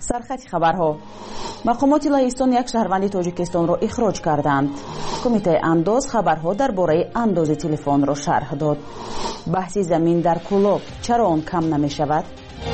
سرخط خبرها. مقامات لهستان یک شهروند تاجیکستان را اخراج کردند. کمیته انداز خبرها درباره انداز تلفن را شرح داد. بحث زمین در کلاب چرا آن کم نمی شود؟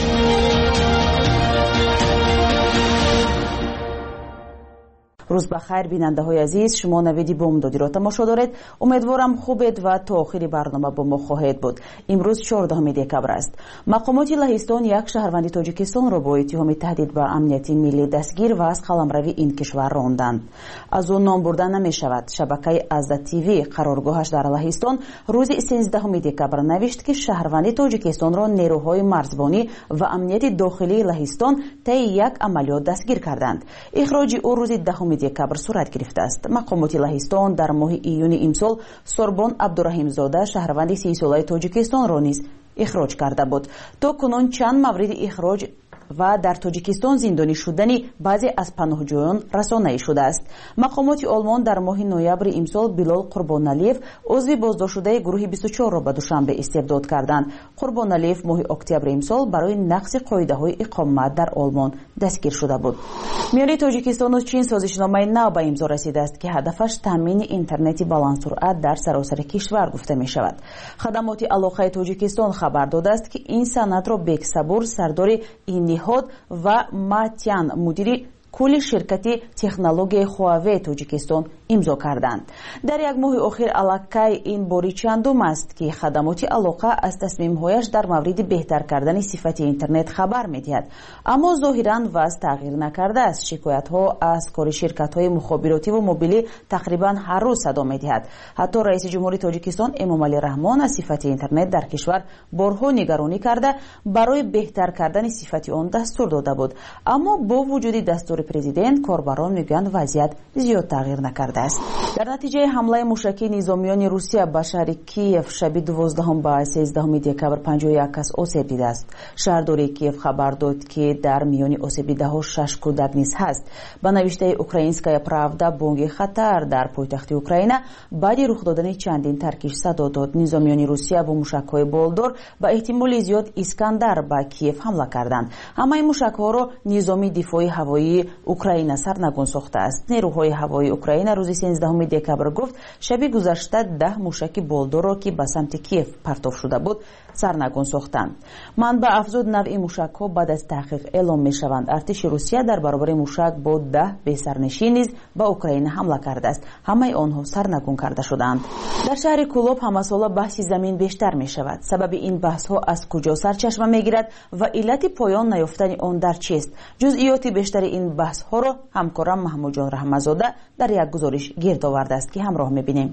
روز بخیر بیننده های عزیز، شما نویدی بامدادی را تماشا دارید. امیدوارم خوبید و تا آخر برنامه با ما خواهید بود. امروز 14 دکبر است. مقامات لهستان یک شهروند تاجیکستان را با اتهام تهدید به امنیت ملی دستگیر و از قلمروی این کشور راندند. از او نام برده نمی شود. شبکه ازدا تیوی قرارگاهش در لهستان روز 13 دکبر نوشت که شهروند تاجیکستان را نیروهای مرزبانی و امنیت داخلی لهستان طی یک عملیات دستگیر کردند. اخراج او روز 10 دکبر صورت گرفته است. مقامات لهستان در ماه ایون امسال سوربون عبدالرحیم زاده شهروند 30 ساله تاجیکستان را نیز اخراج کرده بود. تا کنون چند مورد اخراج و در تاجیکستان زندانی شدن بعضی از پناهجویان رسانه‌ای شده است. مقامات آلمان در ماه نوامبر امسال بلال قربانعلیف عضو بازداشت شده گروه 24 را به دوشنبه استبداد کردند. قربانعلیف ماه اکتبر امسال برای نقض قاعده‌های اقامت در آلمان دستگیر شده بود. میان تاجیکستان و چین سازشنامه نو به امضا رسیده است که هدفش تامین اینترنت بلندسرعت در سراسر کشور گفته می شود. خدمات علاقه تاجیکستان خبر داده است که این سند را بیگ صبور سردار نهاد و ماتیان مدیر کل شرکت تکنولوژی هواوی تاجیکستان امضا کردند. در یک ماه اخیر علاقه این باری چندم است که خدمات علاقه از تصمیم‌هایش در مورد بهتر کردن صفت اینترنت خبر می‌دهد، اما ظاهراً وضع تغییر نکرده است. شکایت‌ها از کار شرکت‌های مخابراتی و موبیلی تقریباً هر روز صدا می‌دهد. حتی رئیس جمهوری تاجیکستان امامعلی رحمان از صفت اینترنت در کشور بارها نگرانی کرده برای بهتر کردن صفت آن دستور داده بود، اما با وجود دستور پرزیدنت کاربران میگویند وضعیت زیاد تغییر نکرده است. در نتیجه حمله موشکی نظامیان روسیه به شهر کیف شب 12 به 13 دکبر 51 کس آسیب دیده است. شهردار کیف خبر داد که در میان آسیب دیده‌ها 6 کودک نیز هست. به نوشته اوکراینسکایا پراودا بانگ خطر در پایتخت اوکراین بعد رخ دادن چندین ترکیش صدا داد. نظامیان روسیه با موشک‌های بالدار به احتمال زیاد اسکندر به کیف حمله کردند. همه موشک‌ها را نظام دفاعی هوایی اوکراین سرنگون ساخته است. نیروهای هوایی اوکراین روز 13 دکبر گفت شب گذشته 10 موشک بالدار را که به سمت کیف پرتاب شده بود سرنگون ساختند. منبع افزود نوع موشک‌ها بعد از تحقیق اعلام می‌شوند. ارتش روسیه در برابر موشک با 10 بهسرنشین نیز به اوکراین حمله کرده است. همه آنها سرنگون کرده شدند. در شهر کلوب همه ساله بحث زمین بیشتر می‌شود. سبب این بحث‌ها از کجا سرچشمه می‌گیرد و علت پایان نیافتن آن در چیست؟ جزئیات بیشتر این بحث‌ها را همکارم محمود جان رحمت‌زاده در یک گزارش گرد آورده است که همراه می‌بینیم.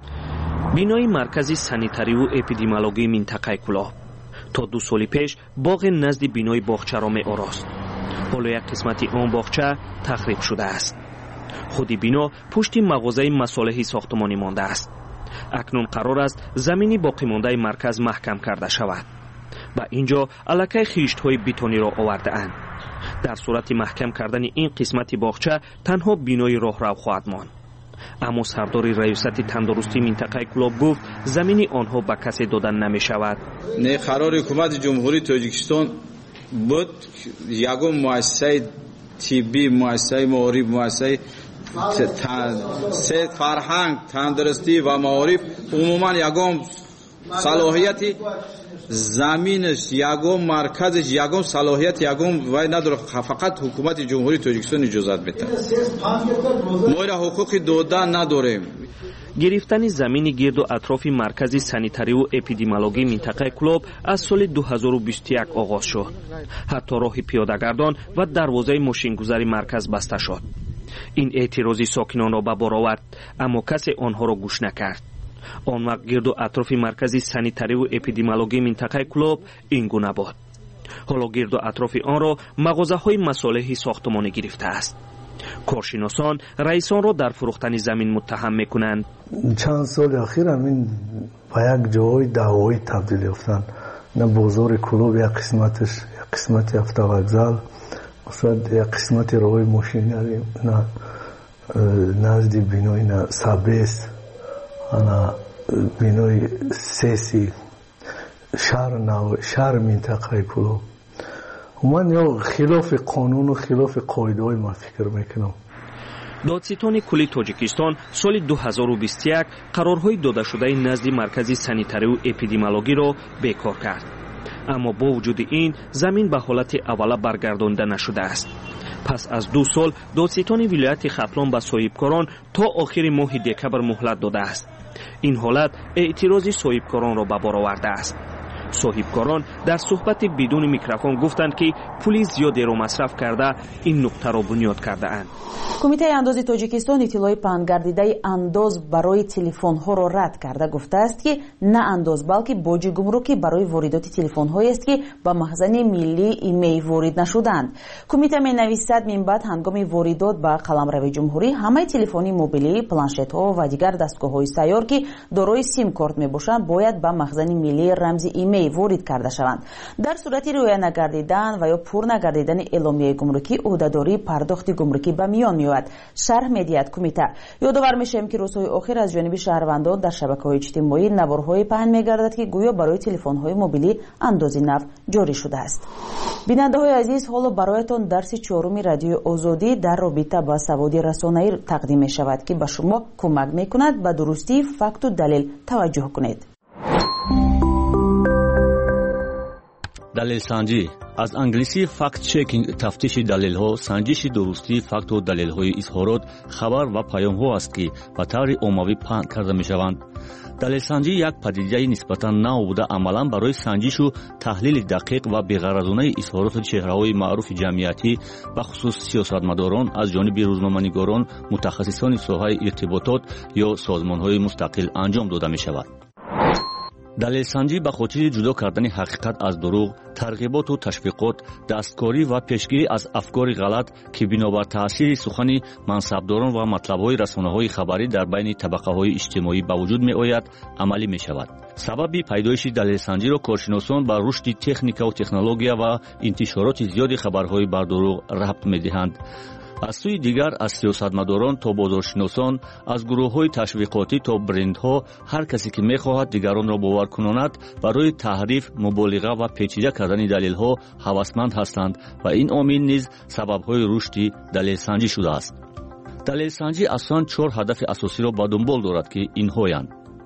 بینای مرکزی سانیتاری و اپیدمیولوژی منطقه کلاب تا 2 سال پیش باغ نزد بینای باغچه را می‌آراست. حالا یک قسمت آن باغچه تخریب شده است. خودی بنا پشت مغازه مصالح ساختمانی مانده است. اکنون قرار است زمین باقی مانده مرکز محکم کرده شود و اینجا علاقه خیشت‌های بتونی را آورده اند. در صورت محکم کردن این قسمت باغچه تنها بینای راهرو خواهد ماند. اما سردار ریاست تندرستی منطقه کلاب گفت زمین آنها به کسی دادن نمی شود. نه قرار حکومت جمهوری تاجیکستان بود یگم مؤسسه طبی، مؤسسه معارف، مؤسسه فرهنگ، تندرستی و معارف عموما یگم صلاحیتی زمینش یگم مرکزش یگم صلاحیت یگم وای نداره، فقط حکومت جمهوری تاجیکستان اجازت میده. ما را حقوقی دادن نداریم. گرفتن زمین گرد و اطراف مرکز سانیتاری و اپیدمیولوژی منطقه کلاب از سال 2021 آغاز شد. حتی راه پیاده‌گردان و دروازه ماشین‌گذاری مرکز بسته شد. این اعتراضی ساکنان را به بار آورد، اما کسی آنها را گوش نکرد. آن وقت گرد و اطراف مرکز سانیتاری و اپیدمیولوژی منطقه کلاب این گونه بود. حالا گرد و اطراف آن را مغازه‌های مصالح ساختمانی گرفته است. کارشناسان رئیسان را در فروختن زمین متهم میکنند. چند سال اخیر همین به یک جای دعوایی تبدیل یافتن. نه بازار کلوب یک قسمتش، یک قسمت هفته وокзал، مثلا یک قسمت راهی ماشینگری، نه نزد بینای نه سابس، نه بینای سیسی شهر منطقه کلوب. من یا خلاف قانون و خلاف قاعده های ما فکر میکنم. دادستانی کلی تاجیکستان سال 2021 قرارهای داده شده نزد مرکز سانیتاری و اپیدمیولوژی را بیکار کرد. اما با وجود این زمین به حالت اوله برگردانده نشده است. پس از 2 سال دادستان ولایت ختلان به صاحبکاران تا آخر ماه دکبر مهلت داده است. این حالت اعتراض صاحبکاران را به بار آورده است. صاحبکاران در صحبت بدون میکروفون گفتند که پول زیادی را مصرف کرده این نقطه را بنیاد کرده اند. کمیته اندازی تاجیکستان اطلاع پهنگردیده انداز برای تلفن ها را رد کرده گفته است که نه انداز بلکه باج گمرکی برای واردات تلفن هایی است که به مخزن ملی ایمی وارد نشدند. کمیته می نویسد من بعد هنگام واردات به قلمرو جمهوری همه تلفنی موبیلی، پلانشت ها و دیگر دستگاه های سیار که دارای سیم کارت می باشند باید به مخزن ملی رمز ایمی وارد کرده شوند. در صورت رعایت نگردیدن و یا پر نگردیدن اعلامیه گمرکی عهدهداری پرداخت گمرکی به میان میآید. شرح می‌دهد کمیته. یادآور می‌شویم که روزهای اخیر از جانب شهروندان در شبکه‌های اجتماعی نوارهای پهن می‌گردد که گویا برای تلفن‌های موبیلی اندازی نو جاری شده است. بیننده‌های عزیز، حالا برایتان درس 4 رادیو آزادی در رابطه با سواد رسانه‌ای تقدیم می‌شود که به شما کمک می‌کند به درستی فکت و دلیل توجه کنید. دلیل سنجی از انگلیسی فکت چکینگ تفتیش دلیل ها سنجش درستی فکت و دلیل های اظهارات خبر و پیام ها است که به طور عمومی پهن کرده می شوند. دلیل سنجی یک پدیده نسبتا نو بوده عملا برای سنجش و تحلیل دقیق و بی‌غرضانه اظهارات چهره های معروف جمعیتی به خصوص سیاستمداران از جانب روزنامه‌نگاران، متخصصان ساحه ارتباطات یا سازمان های مستقل انجام داده می شود. دلیل سنجی به خاطر جدا کردن حقیقت از دروغ، ترغیبات و تشویقات، دستکاری و پیشگیری از افکار غلط که بنابر تاثیر سخن منصبداران و مطلب‌های رسانه‌های خبری در بین طبقه‌های اجتماعی به وجود می‌آید، عملی می‌شود. سبب پیدایش دلیل سنجی را کارشناسان به رشد تکنیک و تکنولوژی و انتشارات زیاد خبرهای بر دروغ ربط می‌دهند. از سوی دیگر از سیاستمداران تا بازارشناسان، از گروه‌های تشویقاتی تا برندها، هر کسی که می‌خواهد دیگران را باور کناند برای تحریف، مبالغه و پیچیده کردن دلیل‌ها هوسمند هستند و این عامل نیز سبب‌های رشد دلیل سنجی شده است. دلیل سنجی اصلاً 4 هدف اساسی را به دنبال دارد که اینهایند: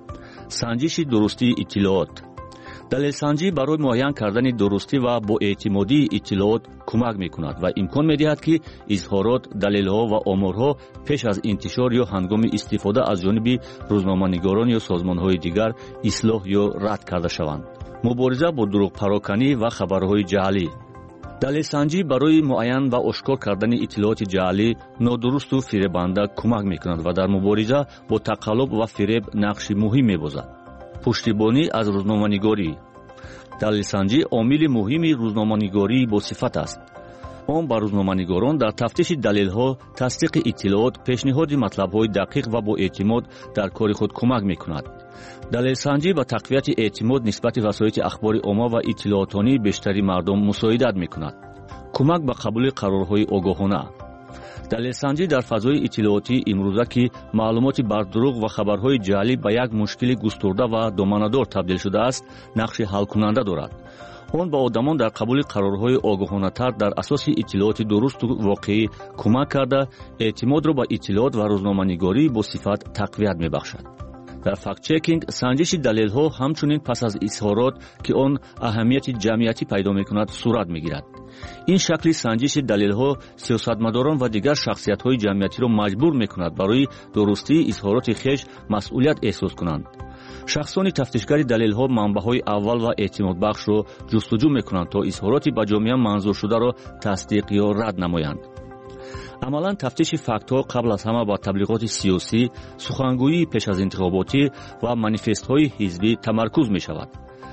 سنجش درستی اطلاعات. دلیل سنجی برای معین کردن درستی و با اعتمادی اطلاعات کمک می‌کند و امکان می‌دهد که اظهارات، دلیل‌ها و آمارها پیش از انتشار یا هنگام استفاده از جانب روزنامه‌نگاران یا سازمان‌های دیگر اصلاح یا رد کرده شوند. مبارزه با دروغ پراکنی و خبرهای جعلی. دلیل سنجی برای معین و آشکار کردن اطلاعات جعلی، نادرست و فریبنده کمک می‌کند و در مبارزه با تقلب و فریب نقش مهم می‌بازد. پشتیبانی از روزنامه‌نگاری. دلیل سنجی عامل مهمی روزنامه‌نگاری با صفت است. آن بر روزنامه‌نگاران در تفتیش دلیل‌ها، تصدیق اطلاعات، پیشنهاد مطلب‌های دقیق و با اعتماد در کار خود کمک می‌کند. دلیل سنجی به تقویت اعتماد نسبت وسایل اخبار عامه و اطلاعاتی بیشتری مردم مساعدت می‌کند. کمک به قبول قرارهای آگاهانه. دلیل سنجی در فضای اطلاعاتی امروزه که معلومات بر دروغ و خبرهای جعلی به یک مشکل گسترده و دامنه‌دار تبدیل شده است، نقش حل کننده دارد. آن به آدمان در قبول قرارهای آگاهانه‌تر در اساس اطلاعات درست و واقعی کمک کرده اعتماد را به اطلاعات و روزنامه‌نگاری با صفت تقویت می‌بخشد. در فکت چکینگ سنجش دلیل‌ها همچنین پس از اظهارات که آن اهمیت جمعیتی پیدا می‌کند صورت می‌گیرد. این شکل سنجش دلیل‌ها سیاستمداران و دیگر شخصیت‌های جمعیتی را مجبور می‌کند برای درستی اظهارات خویش مسئولیت احساس کنند. شخصان تفتیشگر دلیل‌ها منبع‌های اول و اعتماد بخش را جستجو می‌کنند تا اظهارات به جامعه منظور شده را تصدیق یا رد نمایند. عملاً تفتیش فکت‌ها قبل از همه با تبلیغات سیاسی، سخنگویی پیش از انتخاباتی و مانیفست‌های حزبی تمرکز می‌شود.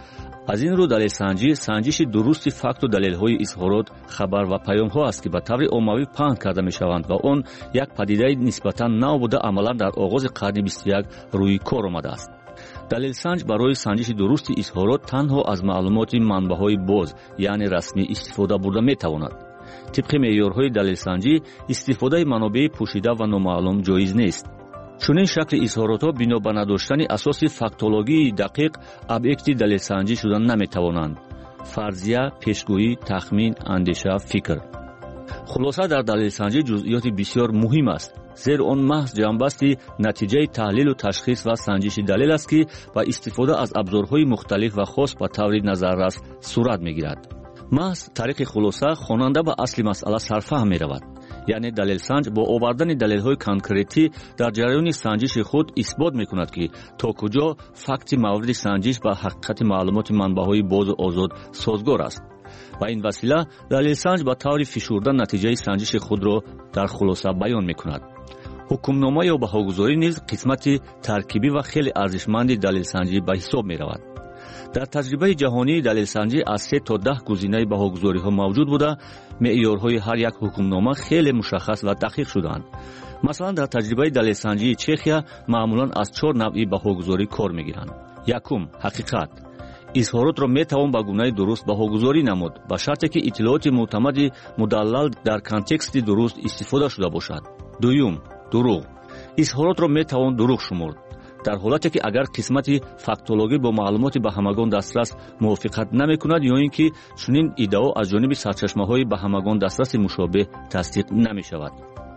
از این رو دلیل سنجی سنجش درستی فکت و دلیل‌های اظهارات، خبر و پیام‌ها است که به طور عمومی پهن کرده می‌شوند و آن یک پدیده نسبتاً نو بوده عملاً در آغاز قرن 21 روی کار آمده است. دلیل سنج برای سنجش درستی اظهارات تنها از معلومات منبع‌های باز یعنی رسمی استفاده برده می‌تواند. طبق معیارهای دلیل سنجی استفاده منابع پوشیده و نامعلوم جایز نیست. چنین شکل اظهارات ها بنا به نداشتن اساس فاکتولوژی دقیق ابیکت دلیل سنجی شدن نمیتوانند. فرضیه، پیشگویی، تخمین، اندیشه، فکر. خلاصه در دلیلسنجی جزئیات بسیار مهم است، زیرا آن محض جنبستی نتیجه تحلیل و تشخیص و سنجش دلیل است که با استفاده از ابزارهای مختلف و خاص به طور نظررس صورت میگیرد. محض طریق خلاصه خواننده به اصل مسئله سرفهم می رود. یعنی دلیل سنج با آوردن دلیل‌های کانکریتی در جریان سنجش خود اثبات می‌کند که تا کجا فکت مورد سنجش با حقیقت معلومات منبع‌های باز و آزاد سازگار است. و این وسیله دلیل سنج با طور فشرده نتیجه سنجش خود را در خلاصه بیان می‌کند. حکمنامه یا بهاگذاری نیز قسمت ترکیبی و خیلی ارزشمند دلیل سنجی به حساب می‌رود. در تجربه جهانی دلیل سنجی از 3 تا 10 گزینه بهاگذاری ها موجود بوده. معیارهای هر یک حکمنامه خیلی مشخص و دقیق شدند. مثلا در تجربه دلیل سنجی چخیا معمولا از 4 نوع بهاگذاری کار میگیرند. یکم، حقیقت. اظهارات را میتوان به گونه درست بهاگذاری نمود به شرطی که اطلاعات معتمد مدلل در کانتکست درست استفاده شده باشد. دوم، دروغ. اظهارات را میتوان دروغ شمرد در حالتی که اگر قسمت فاکتولوژی با معلومات به همگان دسترس موافقت نمی‌کند یا اینکه چنین ادعا از جانب سرچشمه‌های به همگان دسترس مشابه تصدیق نمی‌شود.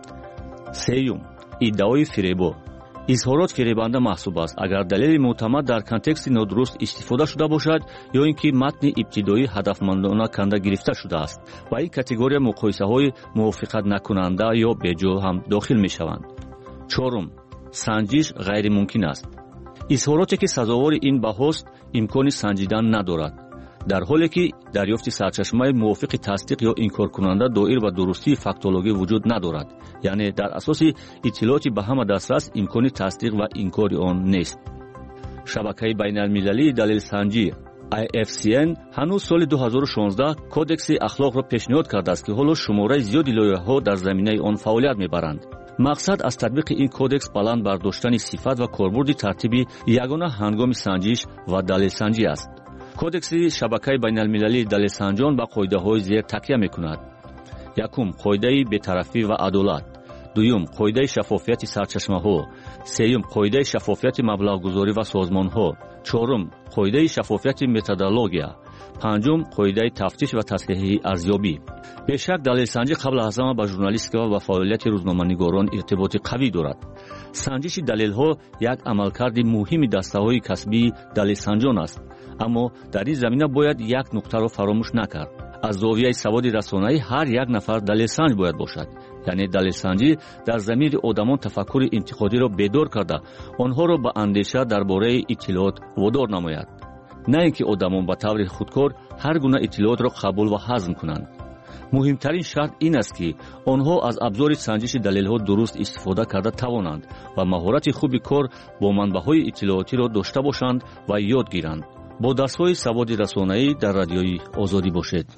سوم، ادعای فریب. اظهارات فریبنده محسوب است اگر دلیل معتمد در کانتکست نادرست استفاده شده باشد یا اینکه متن ابتدایی هدفمندانه کنده گرفته شده است و این کاتگوری مقایسه‌های موافقت نکننده یا بی‌جا هم داخل می‌شوند. چهارم، سنجش غیر ممکن است. اظهاراتی که سزاوار این بحث امکان سنجیدن ندارد در حالی که دریافت سرچشمه موافق تصدیق یا انکار کننده دایر و درستی فاکتولوژی وجود ندارد. یعنی در اساس اطلاعات به همه دسترس امکان تصدیق و انکار آن نیست. شبکه بین المللی دلیل سنجی IFCN هنوز سال 2016 کودکس اخلاق را پیشنهاد کرده است که حالا شماره زیادی لایحه‌ها در زمینه آن فعالیت می‌برند. مقصد از تطبیق این کودکس بلند برداشتن صفت و کاربرد ترتیبی یگانه هنگام سنجش و دلیل سنجی است. کودکس شبکه بین المللی دلیل سنجان به قاعده‌های زیر تکیه می‌کند. یکم، قاعده بی‌طرفی و عدالت. دوم، قاعده شفافیت سرچشمه‌ها. سوم، قاعده شفافیت مبلغ‌گذاری و سازمان‌ها. چهارم، قاعده شفافیت متدولوژیا. پنجم، قاعده تفتیش و تصحیح ارزیابی. بیشک دلیل سنجی قبل از همه با ژورنالیستیک و فعالیت روزنامه‌نگاران ارتباط قوی دارد. سنجش دلیل‌ها یک عملکرد مهم دسته‌های کسبی دلیل سنجان است. اما در این زمینه باید یک نکته را فراموش نکرد. از زاویه سواد رسانه‌ای هر یک نفر دلیل سنج باید باشد. یعنی دلیل سنجی در ضمیر آدمان تفکر انتقادی را بیدار کرده آنها را به اندیشه درباره اطلاعات وادار نماید. نه اینکه آدمان به طور خودکار هر گونه اطلاعات را قبول و هضم کنند. مهمترین شرط این است که آنها از ابزار سنجش دلیل‌ها درست استفاده کرده توانند و مهارت خوبی کار با منبع‌های اطلاعاتی را داشته باشند و یاد گیرند. با درس‌های سواد رسانه‌ای در رادیوی آزادی باشید.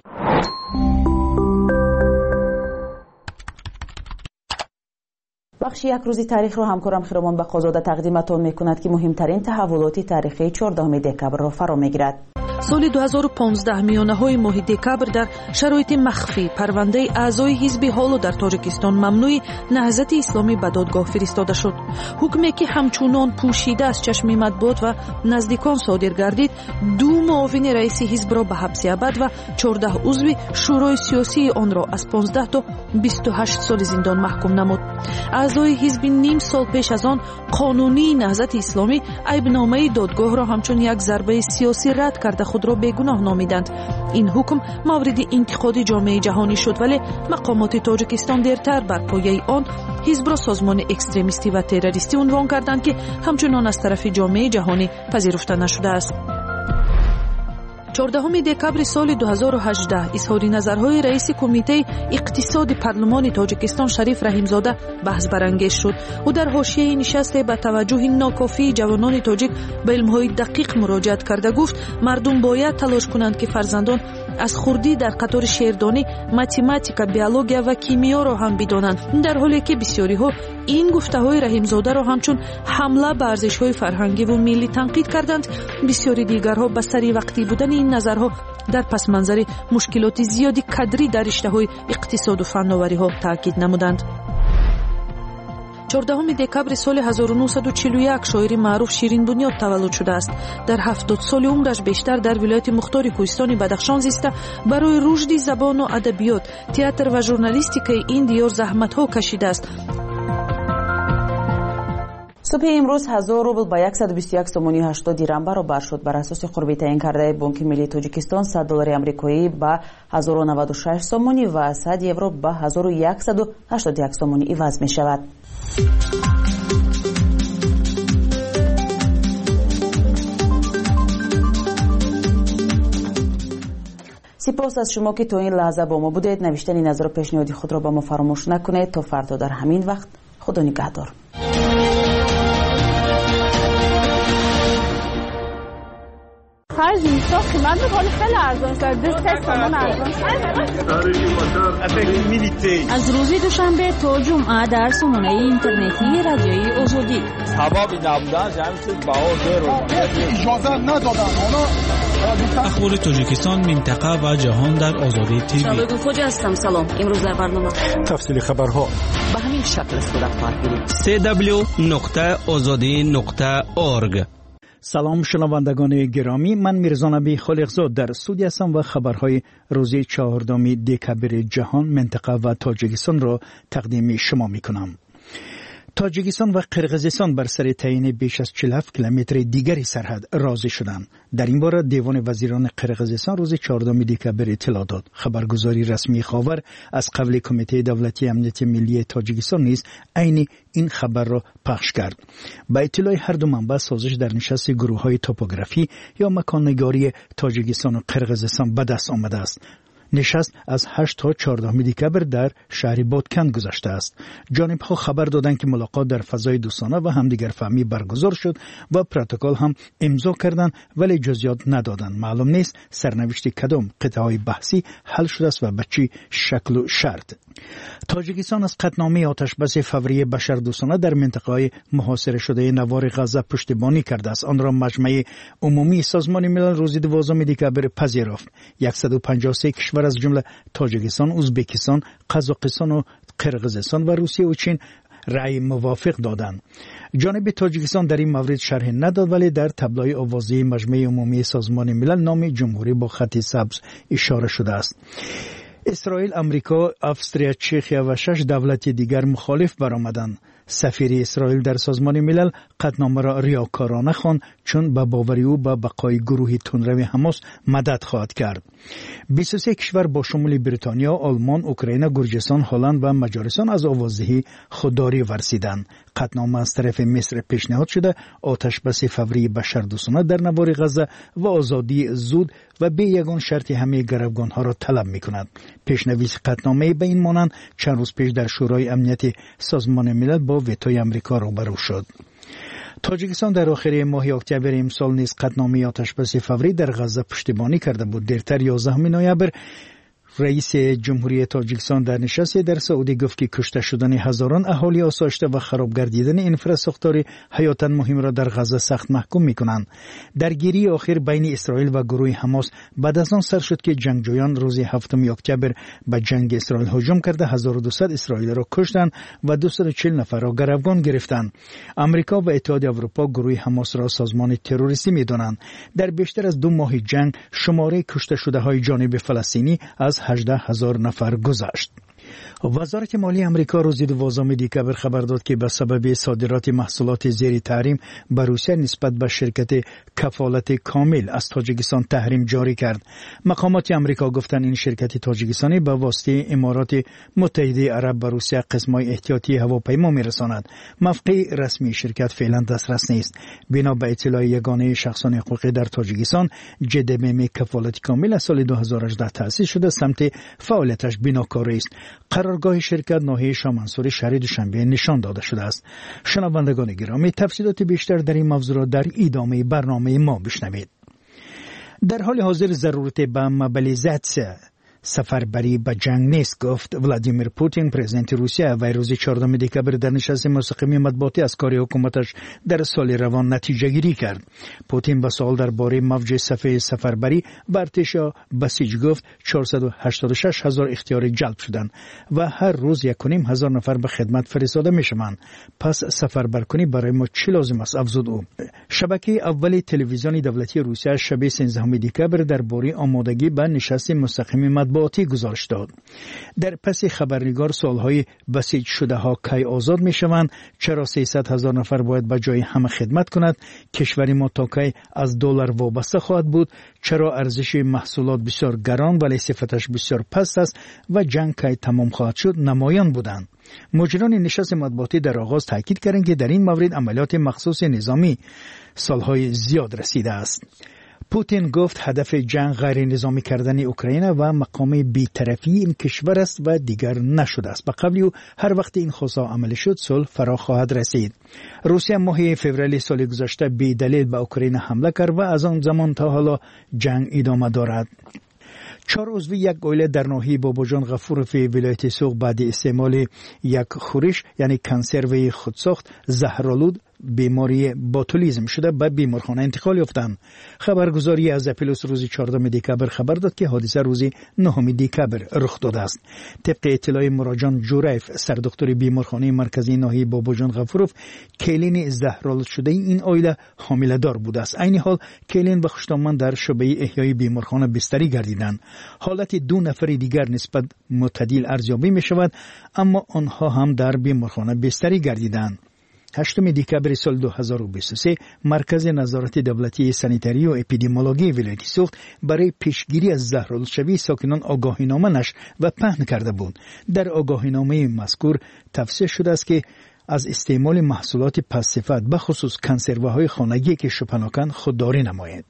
بخش یک روزی تاریخ رو همکارم خیرمان بقازاده تقدیمتون میکند که مهمترین تحولات تاریخی 14 دکبر را فرا میگیرد. سال 2015 میانه‌های ماه دکبر در شرایط مخفی پرونده اعضای حزب حالو در تاجیکستان ممنوع نهضت اسلامی به دادگاه فرستاده شد. حکمی که همچنان پوشیده از چشم مطبوعات و نزدیکان صادر گردید 2 معاون رئیس حزب را به حبس ابد و 14 عضو شورای سیاسی آن را از 15 تا 28 سال زندان محکوم نمود. اعضای حزب نیم سال پیش از آن قانونی نهضت اسلامی عیبنامه دادگاه را همچون یک ضربه سیاسی رد کرده خود را بیگناه نامیدند. این حکم مورد انتقاد جامعه جهانی شد ولی مقامات تاجیکستان دیرتر بر پایه آن حزب را سازمان اکستریمیستی و تروریستی عنوان کردند که همچنان از طرف جامعه جهانی پذیرفته نشده است. 14 دکبر سال 2018 اظهار نظرهای رئیس کمیته اقتصاد پارلمان تاجیکستان شریف رحیمزاده بحث برانگیز شد. او در حاشیه نشست با توجه ناکافی جوانان تاجیک به علمهای دقیق مراجعت کرده گفت مردم باید تلاش کنند که فرزندان از خردی در قطار شعردانی، متماتیک، بیولوژی و کیمیا را هم بدانند، در حالی که بسیاری ها این گفته‌های رحیمزاده را همچون حمله به ارزش‌های فرهنگی و ملی تنقید کردند. بسیاری دیگرها به سری وقتی بودن این نظرها در پس منظر مشکلات زیادی کادری در رشته‌های اقتصاد و فناوری‌ها تاکید نمودند. 14 دکبر سال 1941 شاعر معروف شیرین بنیاد تولد شده است. در 70 سال عمرش بیشتر در ولایت مختار کوهستان بدخشان زیسته. برای رشد زبان و ادبیات، تئاتر و ژورنالیستیک این دیار زحمت‌ها کشیده است. صبح امروز 1000 روبل با 121 سومونی 80 دیرم برابر شد. بر اساس قربی تعیین کرده بانک ملی تاجیکستان 100 دلار آمریکایی با 1096 سومونی و 100 یورو با 1181 سومونی عوض می شود. سپاس از شما که تا این لحظه با ما بودید. نوشتن نظر و پیشنهادی خود را با ما فراموش نکنید. تا فردا در همین وقت خدا نگهدار. خرج میسا قیمت بخوری خیلی ارزان شد. 2 سامان ارزان شد. از روز دوشنبه تا جمعه در سامانه اینترنتی رادیوی آزادی سبب نبودن جمعیت بهار رو اجازه ندادن. اخبار تاجیکستان، منطقه و جهان در آزادی تیوی. شباب فوجی هستم. سلام. امروز در برنامه تفصیل خبرها به همین شکل صورت خواهد گرفت. www.azadi.org. سلام شنوندگان گرامی، من میرزا نبی خالقزاد در استودیو هستم و خبرهای روز 14 دکبر جهان، منطقه و تاجیکستان را تقدیم شما میکنم. تاجیکستان و قرقیزستان بر سر تعیین بیش از 47 کیلومتر دیگری سرحد راضی شدند. در این باره دیوان وزیران قرقیزستان روز 14 دکبر اطلاع داد. خبرگزاری رسمی خاور از قبل کمیته دولتی امنیت ملی تاجیکستان نیز عین این خبر را پخش کرد. با اطلاع هر دو منبع سازش در نشست گروه‌های توپوگرافی یا مکان‌نگاری تاجیکستان و قرقیزستان به دست آمده است. نشست از 8 تا 14 دکبر در شهر بادکند گذشته است. جانب‌ها خبر دادند که ملاقات در فضای دوستانه و همدیگر فهمی برگزار شد و پروتکل هم امضا کردند، ولی جزئیات ندادند. معلوم نیست سرنوشت کدام قطعه‌های بحثی حل شده است و به چه شکل و شرط. تاجیکستان از قطعنامه آتشبس فوری بشردوستانه در منطقه‌های محاصره شده نوار غزه پشتیبانی کرده است. آن را مجمع عمومی سازمان ملل روز 12 دکبر پذیرفت. 153 کشور از جمله تاجیکستان، ازبکستان، قزاقستان و قرقیزستان و روسیه و چین رأی موافق دادند. جانب تاجیکستان در این مورد شرح نداد، ولی در تابلوی آوازی مجمع عمومی سازمان ملل نام جمهوری با خط سبز اشاره شده است. اسرائیل، آمریکا، استرالیا، چخیا و 6 دولت دیگر مخالف برآمدند. سفیر اسرائیل در سازمان ملل قطعنامه را ریاکارانه خواند، چون به باور او به بقای گروه تندرو حماس مدد خواهد کرد. 23 کشور با شمول بریتانیا، آلمان، اوکراین، گرجستان، هلند و مجارستان از آوازدهی خودداری ورزیدند. قطعنامه از طرف مصر پیشنهاد شده آتش بس فوری بشردوستانه در نوار غزه و آزادی زود و به یگان شرط همه گروگانها را طلب می‌کند. پیشنویس قطعنامه به این مانند چند روز پیش در شورای امنیت سازمان ملل با وتوی آمریکا روبرو شد. تاجیکستان در آخر ماه اکتبر امسال نیز قطعنامه آتشبس فوری در غزه پشتیبانی کرده بود. دیرتر 11 نوامبر رئیس جمهوری تاجیکستان در نشستی در سعودی گفت که کشته شدن هزاران اهالی آسایشته و خراب گردیدن انفراستراکچور حیاتاً مهم را در غزه سخت محکوم می‌کنند. درگیری آخر بین اسرائیل و گروه حماس بعد از آن سر شد که جنگجویان روز 7 اکتبر به جنگ اسرائیل هجوم کرده 1200 اسرائیلی را کشتند و 240 نفر را گروگان گرفتند. آمریکا و اتحاد اروپا گروه حماس را سازمان تروریستی می‌دانند. در بیشتر از 2 ماه جنگ شماره کشته شده‌های جانب فلسطینی از 18,000 نفر گذشت. وزارت مالی امریکا روز 12 دکبر خبر داد که به سبب صادرات محصولات زیر تحریم به روسیه نسبت به شرکت کفالت کامل از تاجیکستان تحریم جاری کرد. مقامات امریکا گفتند این شرکت تاجیکستانی به واسطه امارات متحده عرب به روسیه قسم‌های احتیاطی هواپیما می‌رساند. موقع رسمی شرکت فعلا دسترس نیست. بنا به اطلاع یگانه شخصان حقوقی در تاجیکستان، JDM کفالت کامل از سال 2018 تأسیس شده، سمت فعالیتش بناکاری است. قرارگاه شرکت ناحیه شامنصوری شهر دوشنبه نشان داده شده است. شنوندگان گرامی، تفصیلات بیشتر در این موضوع را در ادامه برنامه ما بشنوید. در حال حاضر ضرورت به موبیلیزاسیون سفربری به جنگ نیست، گفت ولادیمیر پوتین پرزیدنت روسیه و روز 14 دکبر در نشست مستقیم مطبوعاتی از کار حکومتش در سال روان نتیجه گیری کرد. پوتین با سوال درباره موج صفحه سفربری به ارتش بسیج گفت 486,000 اختیار جلب شدند و هر روز 1,500 نفر به خدمت فرستاده میشوند. پس سفربرکنی برای ما چی لازم است؟ افزود او. شبکه اول تلویزیون دولتی روسیه شب 13 دکبر درباره آمادگی به نشست مستقیم مطبوعاتی گزارش داد. در پس خبرنگار سوالهای بسیج شده ها کی آزاد می شوند، چرا 300,000 نفر باید به جای همه خدمت کند، کشور ما تا کی از دلار وابسته خواهد بود، چرا ارزش محصولات بسیار گران ولی صفتش بسیار پست است و جنگ کی تمام خواهد شد نمایان بودند. مجران نشست مطبوعاتی در آغاز تاکید کردند که در این مورد عملیات مخصوص نظامی سالهای زیاد رسیده است. پوتین گفت هدف جنگ غیر نظامی کردن اوکراین و مقام بی‌طرفی این کشور است و دیگر نشده است. به قول او هر وقت این خواستها عملی شد صلح فرا خواهد رسید. روسیه ماه فوریه سال گذشته بی دلیل به اوکراین حمله کرد و از آن زمان تا حالا جنگ ادامه دارد. 4 عضو یک عائله در ناحیه باباجان غفورف ولایت سوق بعد استعمال یک خورش یعنی کنسرو خودساخت زهرآلود بیماری باتولیزم شده به بیمارخانه انتقال یافتند. خبرگزاری از اپلوس روز 14 دکبر خبر داد که حادثه روز 9 دکبر رخ داده است. طبق اطلاع مراجعان جوریف سردکتر بیمارخانه مرکزی ناحیه باباجان غفورف، کلین زهرآلود شده این عائله حامله دار بوده است. عین حال کلین و خشتامن در شعبه احیای بیمارخانه بستری گردیدند. حالت 2 نفر دیگر نسبت معتدل ارزیابی می شود، اما آنها هم در بیمارخانه بستری گردیدند. 8 دکبر سال 2023 مرکز نظارت دولتی سانیتاری و اپیدمیولوژی ولایت سوخت برای پیشگیری از زهرآلودشوی ساکنان آگاهینامه نشر و پهن کرده بود. در آگاهینامه مذکور تفسیر شده است که از استعمال محصولات پست‌صفت به خصوص کنسروهای خانگی که شپناکن خودداری نماید.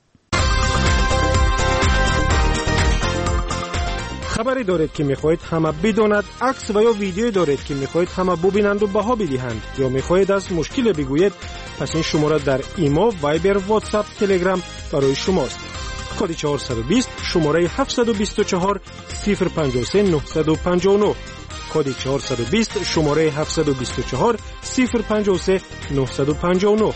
خبری دارید که میخواهید همه بداند، عکس و یا ویدیو دارید که میخواهید همه ببینند و بها بدهند، یا میخواهید از مشکل بگویید، پس این شماره در ایمو، وایبر، واتساپ، تلگرام برای شماست. کد 420 شماره 724 053 959 کد 420 شماره 724 053 959.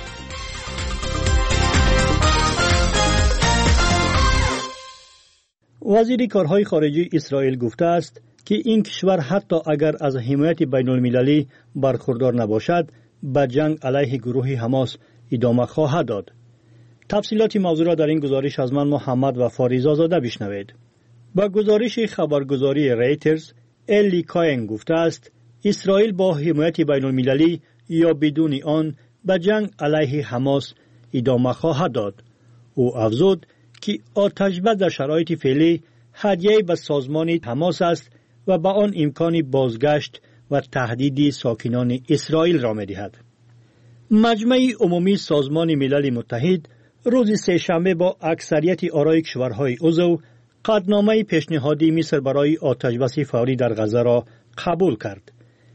وزیر کارهای خارجه اسرائیل گفته است که این کشور حتی اگر از حمایت بین المللی برخوردار نباشد به جنگ علیه گروه حماس ادامه خواهد داد. تفصیلات موضوع را در این گزارش از من محمد و فاریزا زاده بشنوید. با گزارش خبرگزاری ریترز، الی کاین گفته است اسرائیل با حمایت بین المللی یا بدون آن به جنگ علیه حماس ادامه خواهد داد. او افزود که آتش‌بس در شرایط فعلی هدیه به سازمان حماس است و به آن امکان بازگشت و تهدید ساکنان اسرائیل را می‌دهد. مجمع عمومی سازمان ملل متحد روز سه‌شنبه با اکثریت آرای کشورهای عضو قطعنامه پیشنهادی مصر برای آتش‌بس فوری در غزه را قبول کرد.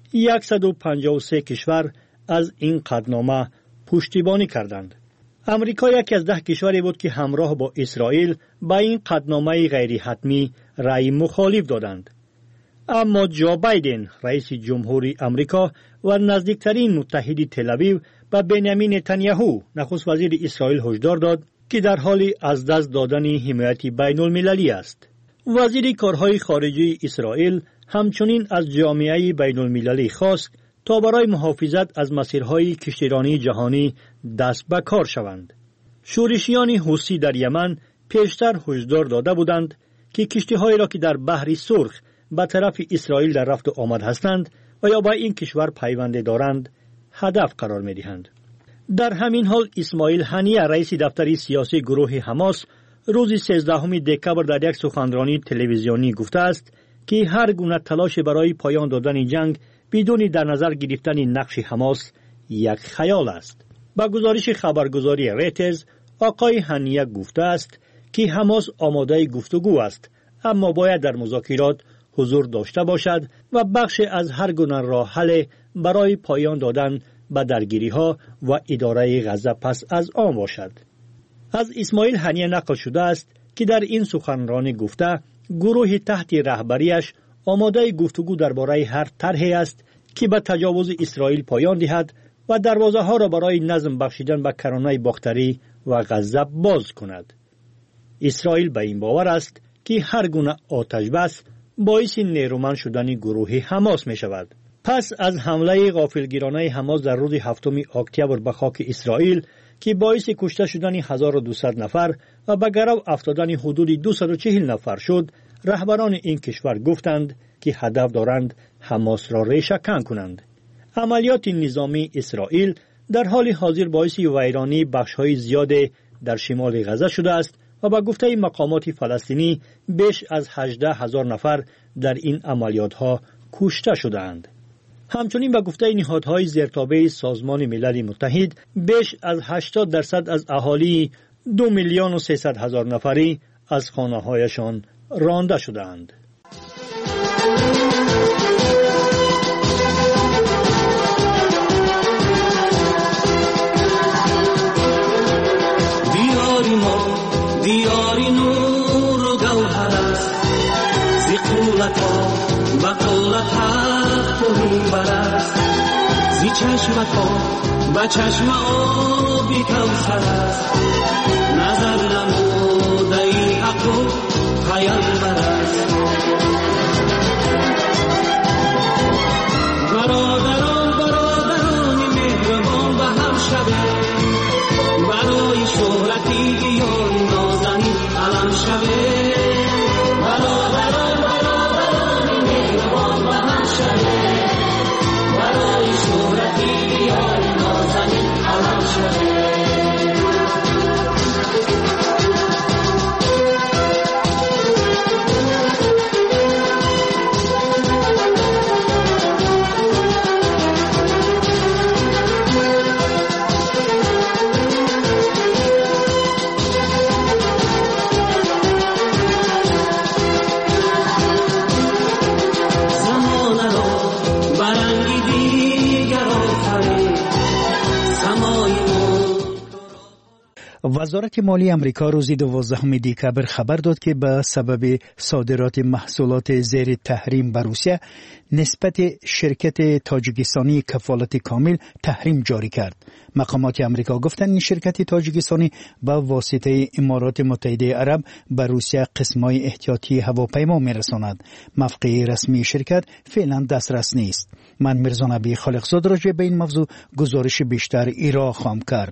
153 کشور از این قطعنامه پشتیبانی کردند. امریکا یکی از 10 کشوری بود که همراه با اسرائیل با این قطعنامه غیر حتمی رأی مخالف دادند. اما جو بایدن رئیس جمهوری امریکا و نزدیکترین متحد تل‌آویو به بنیامین نتانیاهو نخست وزیر اسرائیل هشدار داد که در حال از دست دادن حمایت بین المللی است. وزیر کارهای خارجه اسرائیل همچنین از جامعه بین المللی خواست تا برای محافظت از مسیرهای کشتیرانی جهانی دست به کار شوند. شورشیان حوثی در یمن پیشتر هشدار داده بودند که کشتی‌هایی را که در بحر سرخ به طرف اسرائیل در رفت و آمد هستند و یا با این کشور پیوند دارند هدف قرار می‌دهند. در همین حال اسماعیل هنیه رئیس دفتر سیاسی گروه حماس روز 13 دکبر در یک سخنرانی تلویزیونی گفته است که هر گونه تلاش برای پایان دادن جنگ بدون در نظر گرفتن نقش حماس یک خیال است. با گزارش خبرگزاری ریترز، آقای هنیه گفته است که حماس آماده گفتگو است، اما باید در مذاکرات حضور داشته باشد و بخش از هر گونه راه حل برای پایان دادن به درگیری‌ها و اداره غزه پس از آن باشد. از اسماعیل هنیه نقل شده است که در این سخنرانی گفته گروه تحت رهبریش آماده گفتگو درباره هر طرحی است که به تجاوز اسرائیل پایان دهد و دروازه ها را برای نظم بخشیدن به کرانه باختری و غزه باز کند. اسرائیل به این باور است که هر گونه آتش بس باعث نیرومند شدن گروه حماس می شود. پس از حمله غافلگیرانه حماس در روز 7 اکتبر به خاک اسرائیل که باعث کشته شدن 1200 نفر و به گرو افتادن حدود 240 نفر شد، رهبران این کشور گفتند که هدف دارند حماس را ریشه‌کن کنند. عملیات نظامی اسرائیل در حال حاضر باعث ویرانی بخش‌های زیاد در شمال غزه شده است و به گفته مقامات فلسطینی بیش از 18,000 نفر در این عملیات‌ها کشته شدند. همچنین به گفته نهادهای زیرتابع سازمان ملل متحد بیش از 80% از اهالی 2,300,000 نفری از خانه‌هایشان رانده شدند. دیاری نور و گوهر است زی قولتا و قولت حق تو میبر است زی چشمتا و چشم آبی کوثر است نظر نموده ای حق و پیامبر است. برادران مهربان به هم شده برای شهرتی دیاری نازنین علم شده. برادران مهربان به هم شده برای شهرتی دیاری نازنین علم شده. وزارت مالی امریکا روز 12 دکبر خبر داد که به سبب صادرات محصولات زیر تحریم به روسیه نسبت شرکت تاجیکستانی کفالت کامل تحریم جاری کرد. مقامات امریکا گفتند این شرکت تاجیکستانی به واسطه امارات متحده عرب به روسیه قسمای احتیاطی هواپیما میرساند. موقع رسمی شرکت فعلا دسترس نیست. من میرزا نبی خالقزاد راجع به این موضوع گزارش بیشتر ایرا خواهم کرد.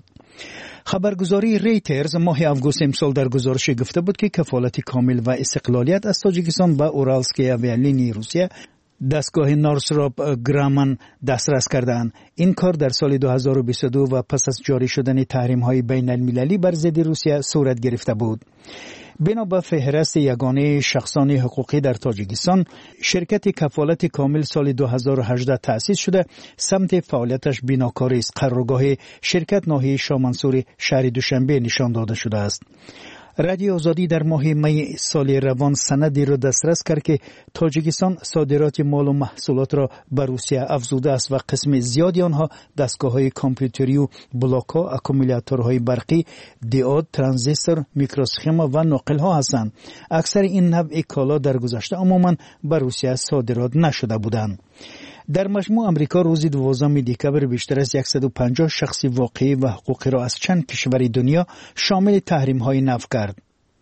خبرگزاری ریترز ماه آگوست امسال در گزارش گفته بود که کفالت کامل و استقلالیت از تاجیکستان به اورالسکی اویالینی روسیه دستگاه نورسراپ گرامن دسترس کردند. این کار در سال 2022 و پس از جاری شدن تحریم‌های بین المللی بر ضد روسیه صورت گرفته بود. بنا به فهرست یگانه شخصان حقوقی در تاجیکستان، شرکت کفالت کامل سال 2018 تأسیس شده. سمت فعالیتش بناکاری است. قرارگاه شرکت ناحیه شاه منصور شهر دوشنبه نشان داده شده است. رادیو آزادی در ماه می سال روان سندی را دسترس کرد که تاجیکستان صادرات مال و محصولات را به روسیه افزوده است و قسم زیادی آنها دستگاه‌های کامپیوتری و بلاک‌ها، اکومولاتورهای برقی، دیود، ترانزیستور، میکروسخما و ناقل‌ها هستند. اکثر این نوع کالا در گذشته عموماً به روسیه صادرات نشده بودند. در مجموع امریکا روز 12 دکبر بیشتر از 150 شخص واقعی و حقوقی را از چند کشور دنیا شامل تحریم‌های نفی کرد.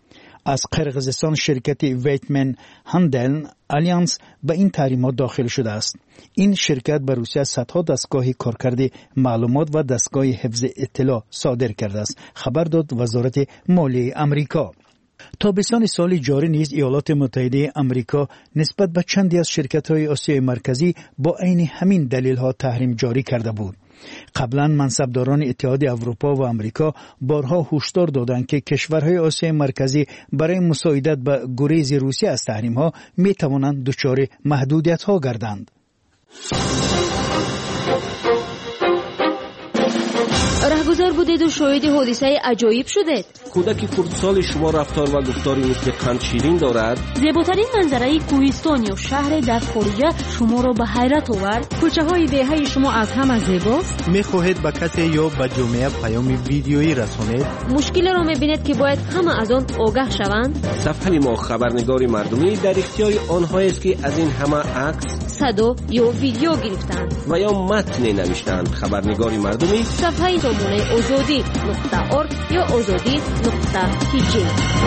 از قرقیزستان شرکت ویتمن هندل الیانس به این تحریمات داخل شده است. این شرکت به روسیه صدها دستگاه کارکرد معلومات و دستگاه حفظ اطلاع صادر کرده است. خبر داد وزارت مالی امریکا. تابستان سال جاری نیز ایالات متحده امریکا نسبت به چندی از شرکت‌های آسیای مرکزی با عین همین دلیل‌ها تحریم جاری کرده بود. قبلا منصبداران اتحاد اروپا و امریکا بارها هشدار دادند که کشورهای آسیای مرکزی برای مساعدت به گریز روسیه از تحریم‌ها می‌توانند دچار محدودیت‌ها گردند. گذار بودید و شاهد حادثه عجایب شدید. کودک خردسال شما رفتار و گفتاری مثل قند شیرین دارد. زیباترین منظره کوهستان یا شهر در خارجه شما را به حیرت آورد. کوچه های دهه شما از همه زیباست. میخواهید به کسی یا به جامعه پیام ویدیویی رسانید؟ مشکل را میبینید که باید همه از آن آگاه شوند. صفحه ما خبرنگار مردمی در اختیار آنهایی است که از این همه عکس، صدا یا ویدیو گرفتند و یا متن نوشتند. خبرنگار مردمی صفحه سامانه azadi.org یا azadi.tj.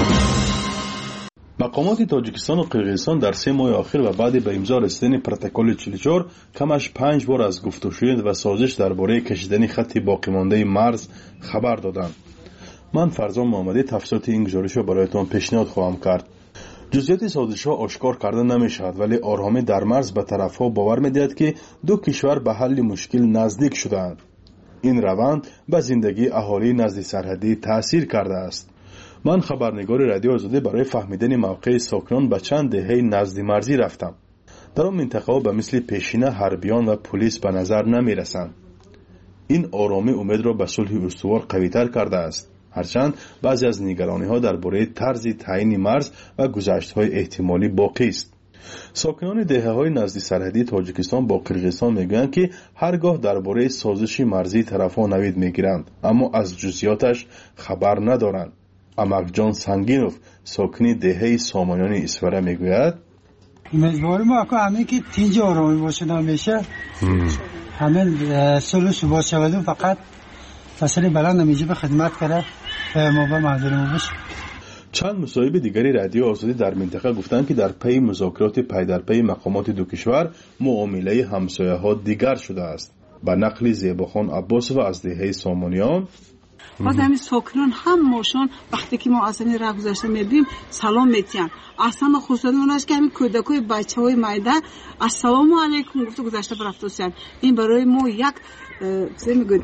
مقامات تاجیکستان و قرقیزستان در 3 ماه آخر و بعد به امضا رسیدن پروتکل 44 کمش 5 بار از گفتگوشد و سازش درباره کشیدن خط باقی مانده مرز خبر دادند. من فرزان محمدی تفسیرات این گزارش را برایتان پیشنهاد خواهم کرد. جزئیات سازش‌ها آشکار کرده نمی‌شود، ولی آرامی در مرز به طرف‌ها باور می‌دهد که دو کشور به حل مشکل نزدیک شدند. این روند به زندگی اهالی نزد سرحدی تأثیر کرده است. من خبرنگار رادیو آزادی برای فهمیدن موقع ساکنان به چند دهه نزد مرزی رفتم. در آن منطقه به مثل پیشینه حربیان و پلیس به نظر نمی‌رسند. این آرامی امید را به صلح استوار قوی‌تر کرده است. هرچند بعضی از نگرانی‌ها درباره طرز تعیین مرز و گذشت‌های احتمالی باقی است. ساکنان دهه‌های نزدیک سرحدی تاجیکستان با قرقیزستان میگویند که هرگاه درباره سازش مرزی طرف‌ها نوید میگیرند، اما از جزئیاتش خبر ندارند. امکجان سنگینوف ساکنی دهه سامانیان اسفره میگوید امیدواریم همین که تینج آرامی باشه نمیشه، همین سلوش باشه و فقط فصل بلند نمیجه به خدمت کرده ما به مردم باشه. چند مصاحبه دیگری رادیو آزادی در منطقه گفتند که در پی مذاکرات پی در پی مقامات دو کشور معامله همسایه‌ها دیگر شده است. با نقل زیباخان عباسوف از دهه سامانیان آدمی ساکنان هم ماشون وقتی که ما از این راه گذشته می‌بینیم سلام می‌تیم. اصلا خصوصا اوناش که همین کودکای بچه‌های مایده السلام علیکم گفت گذشته برفتوسن. این برای ما یک چه میگه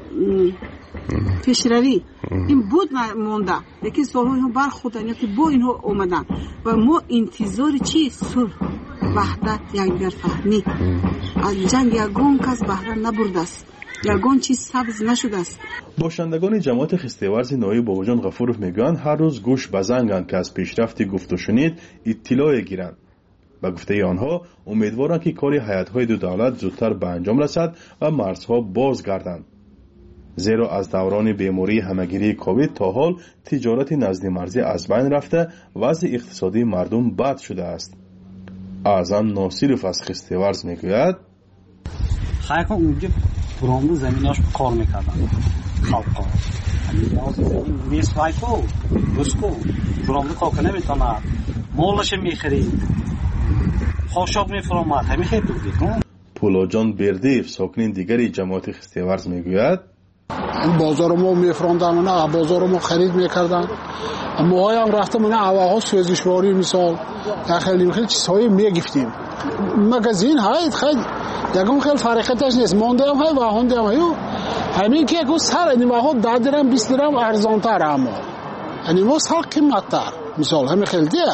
پیشروی این بود مونده، لیکن سال‌ها اینو برخوردن که با اینو اومدن و ما انتظار چی؟ صلح، وحدت، یکدیگر فهمی. از جنگ یگان کس بهره نبرده است، یگان چیز سبز نشده است. باشندگان جماعت خسته‌ورز نایب باوجان غفورов میگویند هر روز گوش به زنگند که از پیشرفت گفت و شنید اطلاع گیرند. به گفته آنها امیدوارند که کار هیئت‌های دو دولت زودتر به انجام رسد و مرزها باز گردند. زیرا از دوران بیماری همگیری کووید تا حال تجارت نزد مرزی از بین رفته، وضع اقتصادی مردم بد شده است. اعظم ناصرов از خسته‌ورز میگوید خیلی اونجا برامون زمیناش کار میکردن خلقا همین زمین میسوایکو روسکو برامون کار نمیتونه مولش میخرید خوشاب میفرامد همین خیلی دیگه. پولاجان بردیف ساکنین دیگری جماعت خسته‌ورز میگوید بازار ما میفروندن و بازار ما خرید میکردن. ما هم رفتم اون اواها سوزشواری مثال خیلی چیزهای میگفتیم. مغازین های خیلی یکم خیلی فرقتش نیست. مونده هم های و هنده هم هیو همین که اگه سر اینما ها 10 درم 20 درم ارزان تر اما اینما سر قیمت تر مثال همین خیلی دیگه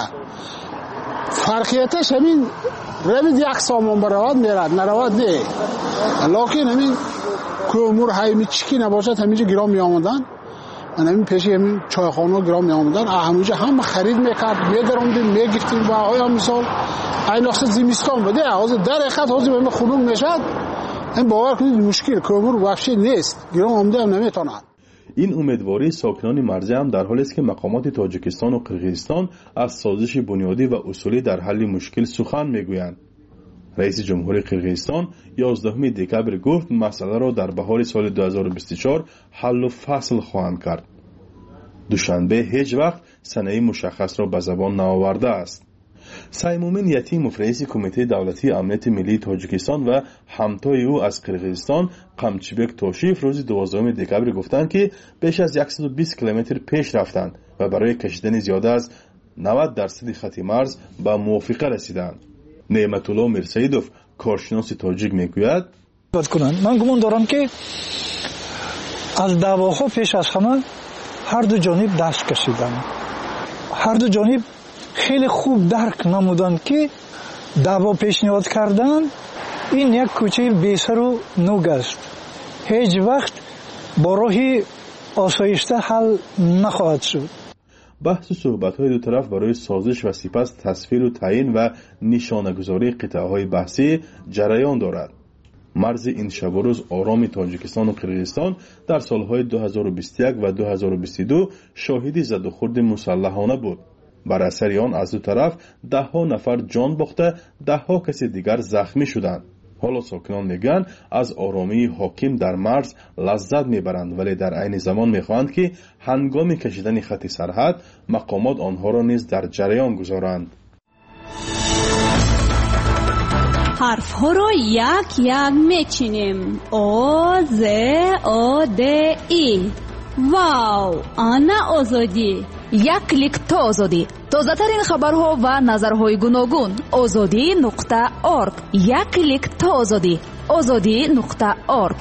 فرقیتش همین روید یک سامان برود میرد نرود نه، لیکن همین کومور هایی چیکی نباشد همینجا گرام می آمدن. من همین پیشی همین چایخانه گرام می آمدن همونجا هم خرید میکرد میدروندیم میگفتیم و آیا مثال این وقت زمستان بده از در اخت حاضر همین خلوم میشد. این باور کنید مشکل کومور وحشی نیست، گرام آمده هم نمیتوند. این امیدواری ساکنان مرزی هم در حالی است که مقامات تاجیکستان و قرقیزستان از سازش بنیادی و اصولی در حل مشکل سخن میگویند. رئیس جمهور قرقیزستان 11 دکبر گفت مسئله را در بهار سال 2024 حل و فصل خواهند کرد. دوشنبه هیچ وقت سنه مشخص را به زبان نآورده است. سیمومین یتیموف رئیس کمیته دولتی امنیت ملی تاجیکستان و همتای او از قرقیزستان قمچیبک توشیف روز 12 دکبر گفتند که بیش از 120 کیلومتر پیش رفتند و برای کشیدن زیاده از 90% خط مرز به موافقه رسیدند. نعمت الله میرسیدوف کارشناس تاجیک میگوید من گمان دارم که از دعواها پیش از همه هر دو جانب دست کشیدن، هر دو جانب خیلی خوب درک نمودند که دعوا پیشنهاد کردن این یک کوچه بیسر و نوگ است. هیچ وقت با راه آسایشته حل نخواهد شد. بحث و صحبت‌های دو طرف برای سازش و سپس تصویر و تعیین و نشانه‌گذاری قطعه‌های بحثی جریان دارد. مرز این شب و روز آرام تاجیکستان و قرقیزستان در سالهای 2021 و 2022 شاهد زد و خورد مسلحانه بود. بر اثر آن از دو طرف ده‌ها نفر جان باخته، ده‌ها کسی دیگر زخمی شدند. حالا ساکنان میگن از آرامی حاکم در مرز لذت میبرند، ولی در عین زمان میخواهند که هنگام کشیدن خط سرحد مقامات آنها را نیز در جریان گذارند. حرف ها را یک یک میچینیم. او ز او د ای. واو، آنا آزادی. یک کلیک تا آزادی. تازه‌ترین خبرها و نظرهای گوناگون. azadi.org. یک کلیک تا آزادی. azadi.org.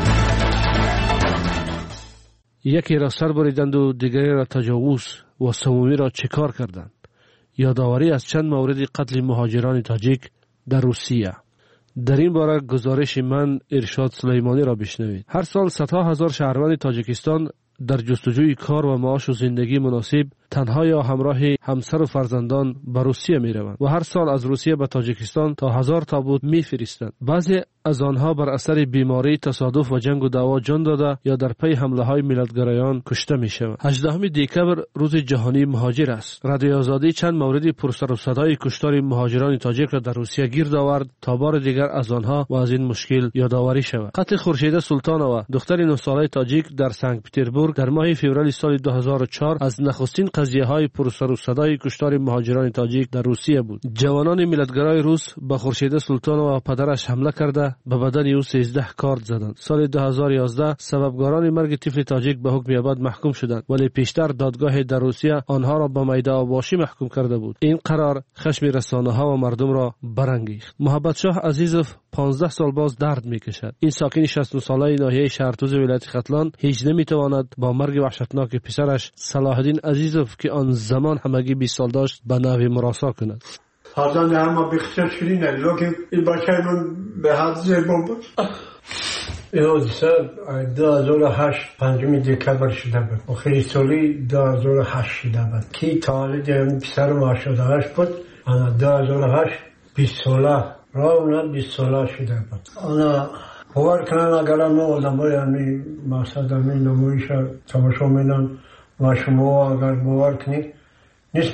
یکی را سر بریدند و دیگری را تجاوز و سومی را چکار کردند. یادآوری از چند مورد قتل مهاجران تاجیک در روسیه. در این باره گزارش من ارشاد سلیمانی را بشنوید. هر سال صدها هزار شهروند تاجیکستان در جستجوی کار و معاش و زندگی مناسب تنها یا همراه همسر و فرزندان به روسیه می روند و هر سال از روسیه به تاجیکستان تا 1000 تابوت می فرستند. بعضی از آنها بر اثر بیماری، تصادف و جنگ و دعوا جان داده یا در پی حمله های ملتگرایان کشته می شوند. 18 دکبر روز جهانی مهاجر است. رادیو آزادی چند مورد پرسر و صدای کشتار مهاجران تاجیک را در روسیه گیر آورد تا بار دیگر از آنها و از این مشکل یادآوری شود. قتل خورشیده سلطانова دختر 9 ساله تاجیک در سنت پترزبورگ در ماه فوریه سال 2004 از نخستین قضیه های پرسر و صدای کشتار مهاجران تاجیک در روسیه بود. جوانان ملتگرای روس به خورشیده سلطانова و پدرش حمله کرده به بدن او 13 کارد زدند. سال 2011 سببگاران مرگ طفل تاجیک به حکم ابد محکوم شدند، ولی پیشتر دادگاه در روسیه آنها را به میده آباشی محکوم کرده بود. این قرار خشم رسانه‌ها و مردم را برانگیخت. محبت شاه عزیزوف 15 سال باز درد میکشد. این ساکن 69 ساله ناحیه شهرتوز ولایت ختلان هیچ نمیتواند با مرگ وحشتناک پسرش صلاحالدین عزیزوف که آن زمان همگی 20 سال داشت به نحوی مراسا کند. حاضر هم بخشش شدین لیکن این بچه من به حد زیبا بود. این حادثه 2008 5 دکبر شده بود و خیلی سالی 2008 شده بود که تولد پسر ما 88 بود. 2008 20 ساله راونا 20 ساله شده بود. آنا باور کنن اگر ما آدمای همی مقصد همی نمایش تماشا میدن و شما اگر باور کنید نیست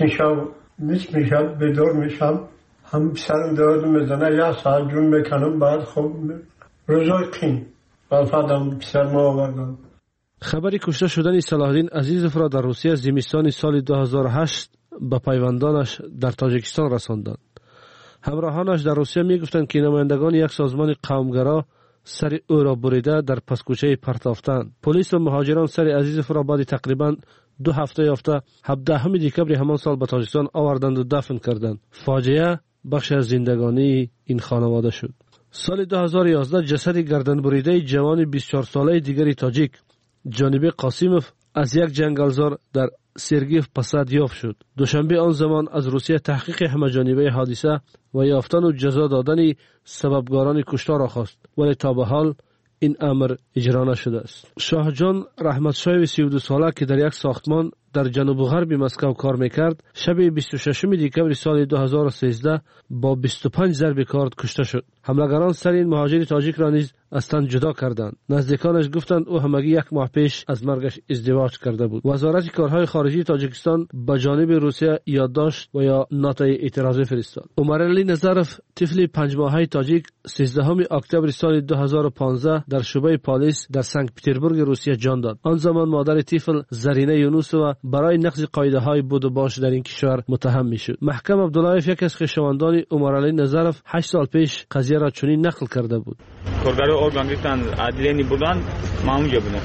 میشه بدور میشم هم سرم دارد میزنه 1 ساعت جون میکنم بعد خب روزای قیم بعد پسر ما آوردم. خبری کشته شدن صلاحالدین عزیزوف را در روسیه زمستان سال 2008 به پیوندانش در تاجیکستان رساندند. همراهانش در روسیه میگفتند که نمایندگان یک سازمان قومگرا سر او را بریده در پسکوچه پرتافتند. پلیس و مهاجران سر عزیزوف را بعد تقریبا 2 هفته یافته 17 دکبر همان سال به تاجیکستان آوردند و دفن کردند. فاجعه بخش از زندگانی این خانواده شد. سال 2011 جسد گردن بریده جوان 24 ساله دیگری تاجیک جانبی قاسیموف از یک جنگلزار در سرگیف پسد یافت شد. دوشنبه آن زمان از روسیه تحقیق همه‌جانبه حادثه و یافتن و جزا دادن سببگاران کشتار را خواست، ولی تا به حال این امر اجرا نشده است. شاهجان رحمتشاه 32 ساله که در یک ساختمان در جنوب غرب مسکو کار میکرد شب 26 دکبر سال 2013 با 25 ضرب کارد کشته شد. حملگران سر این مهاجر تاجیک را نیز از تن جدا کردند. نزدیکانش گفتند او همگی 1 ماه پیش از مرگش ازدواج کرده بود. وزارت کارهای خارجی تاجیکستان به جانب روسیه یادداشت و یا نوتای اعتراضی فرستاد. عمرعلی نظرف طفل 5 ماهه تاجیک 13 اکتبر سال 2015 در شعبه پلیس در سنت پترزبورگ روسیه جان داد. آن زمان مادر طفل زرینه یونوسова برای نقض قاعده های بود و باش در این کشور متهم میشد. محکم عبداللهیف یک از خویشاوندان عمرعلی نظرف 8 سال پیش قضیه را چنین نقل کرده بود. کارگرای ارگان گرفتن عدلیانی بودن ما اونجا بودم.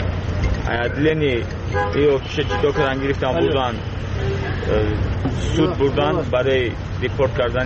عدلیانی ایو چطور کردن گرفتن بودن سود بردن برای دیپورت کردن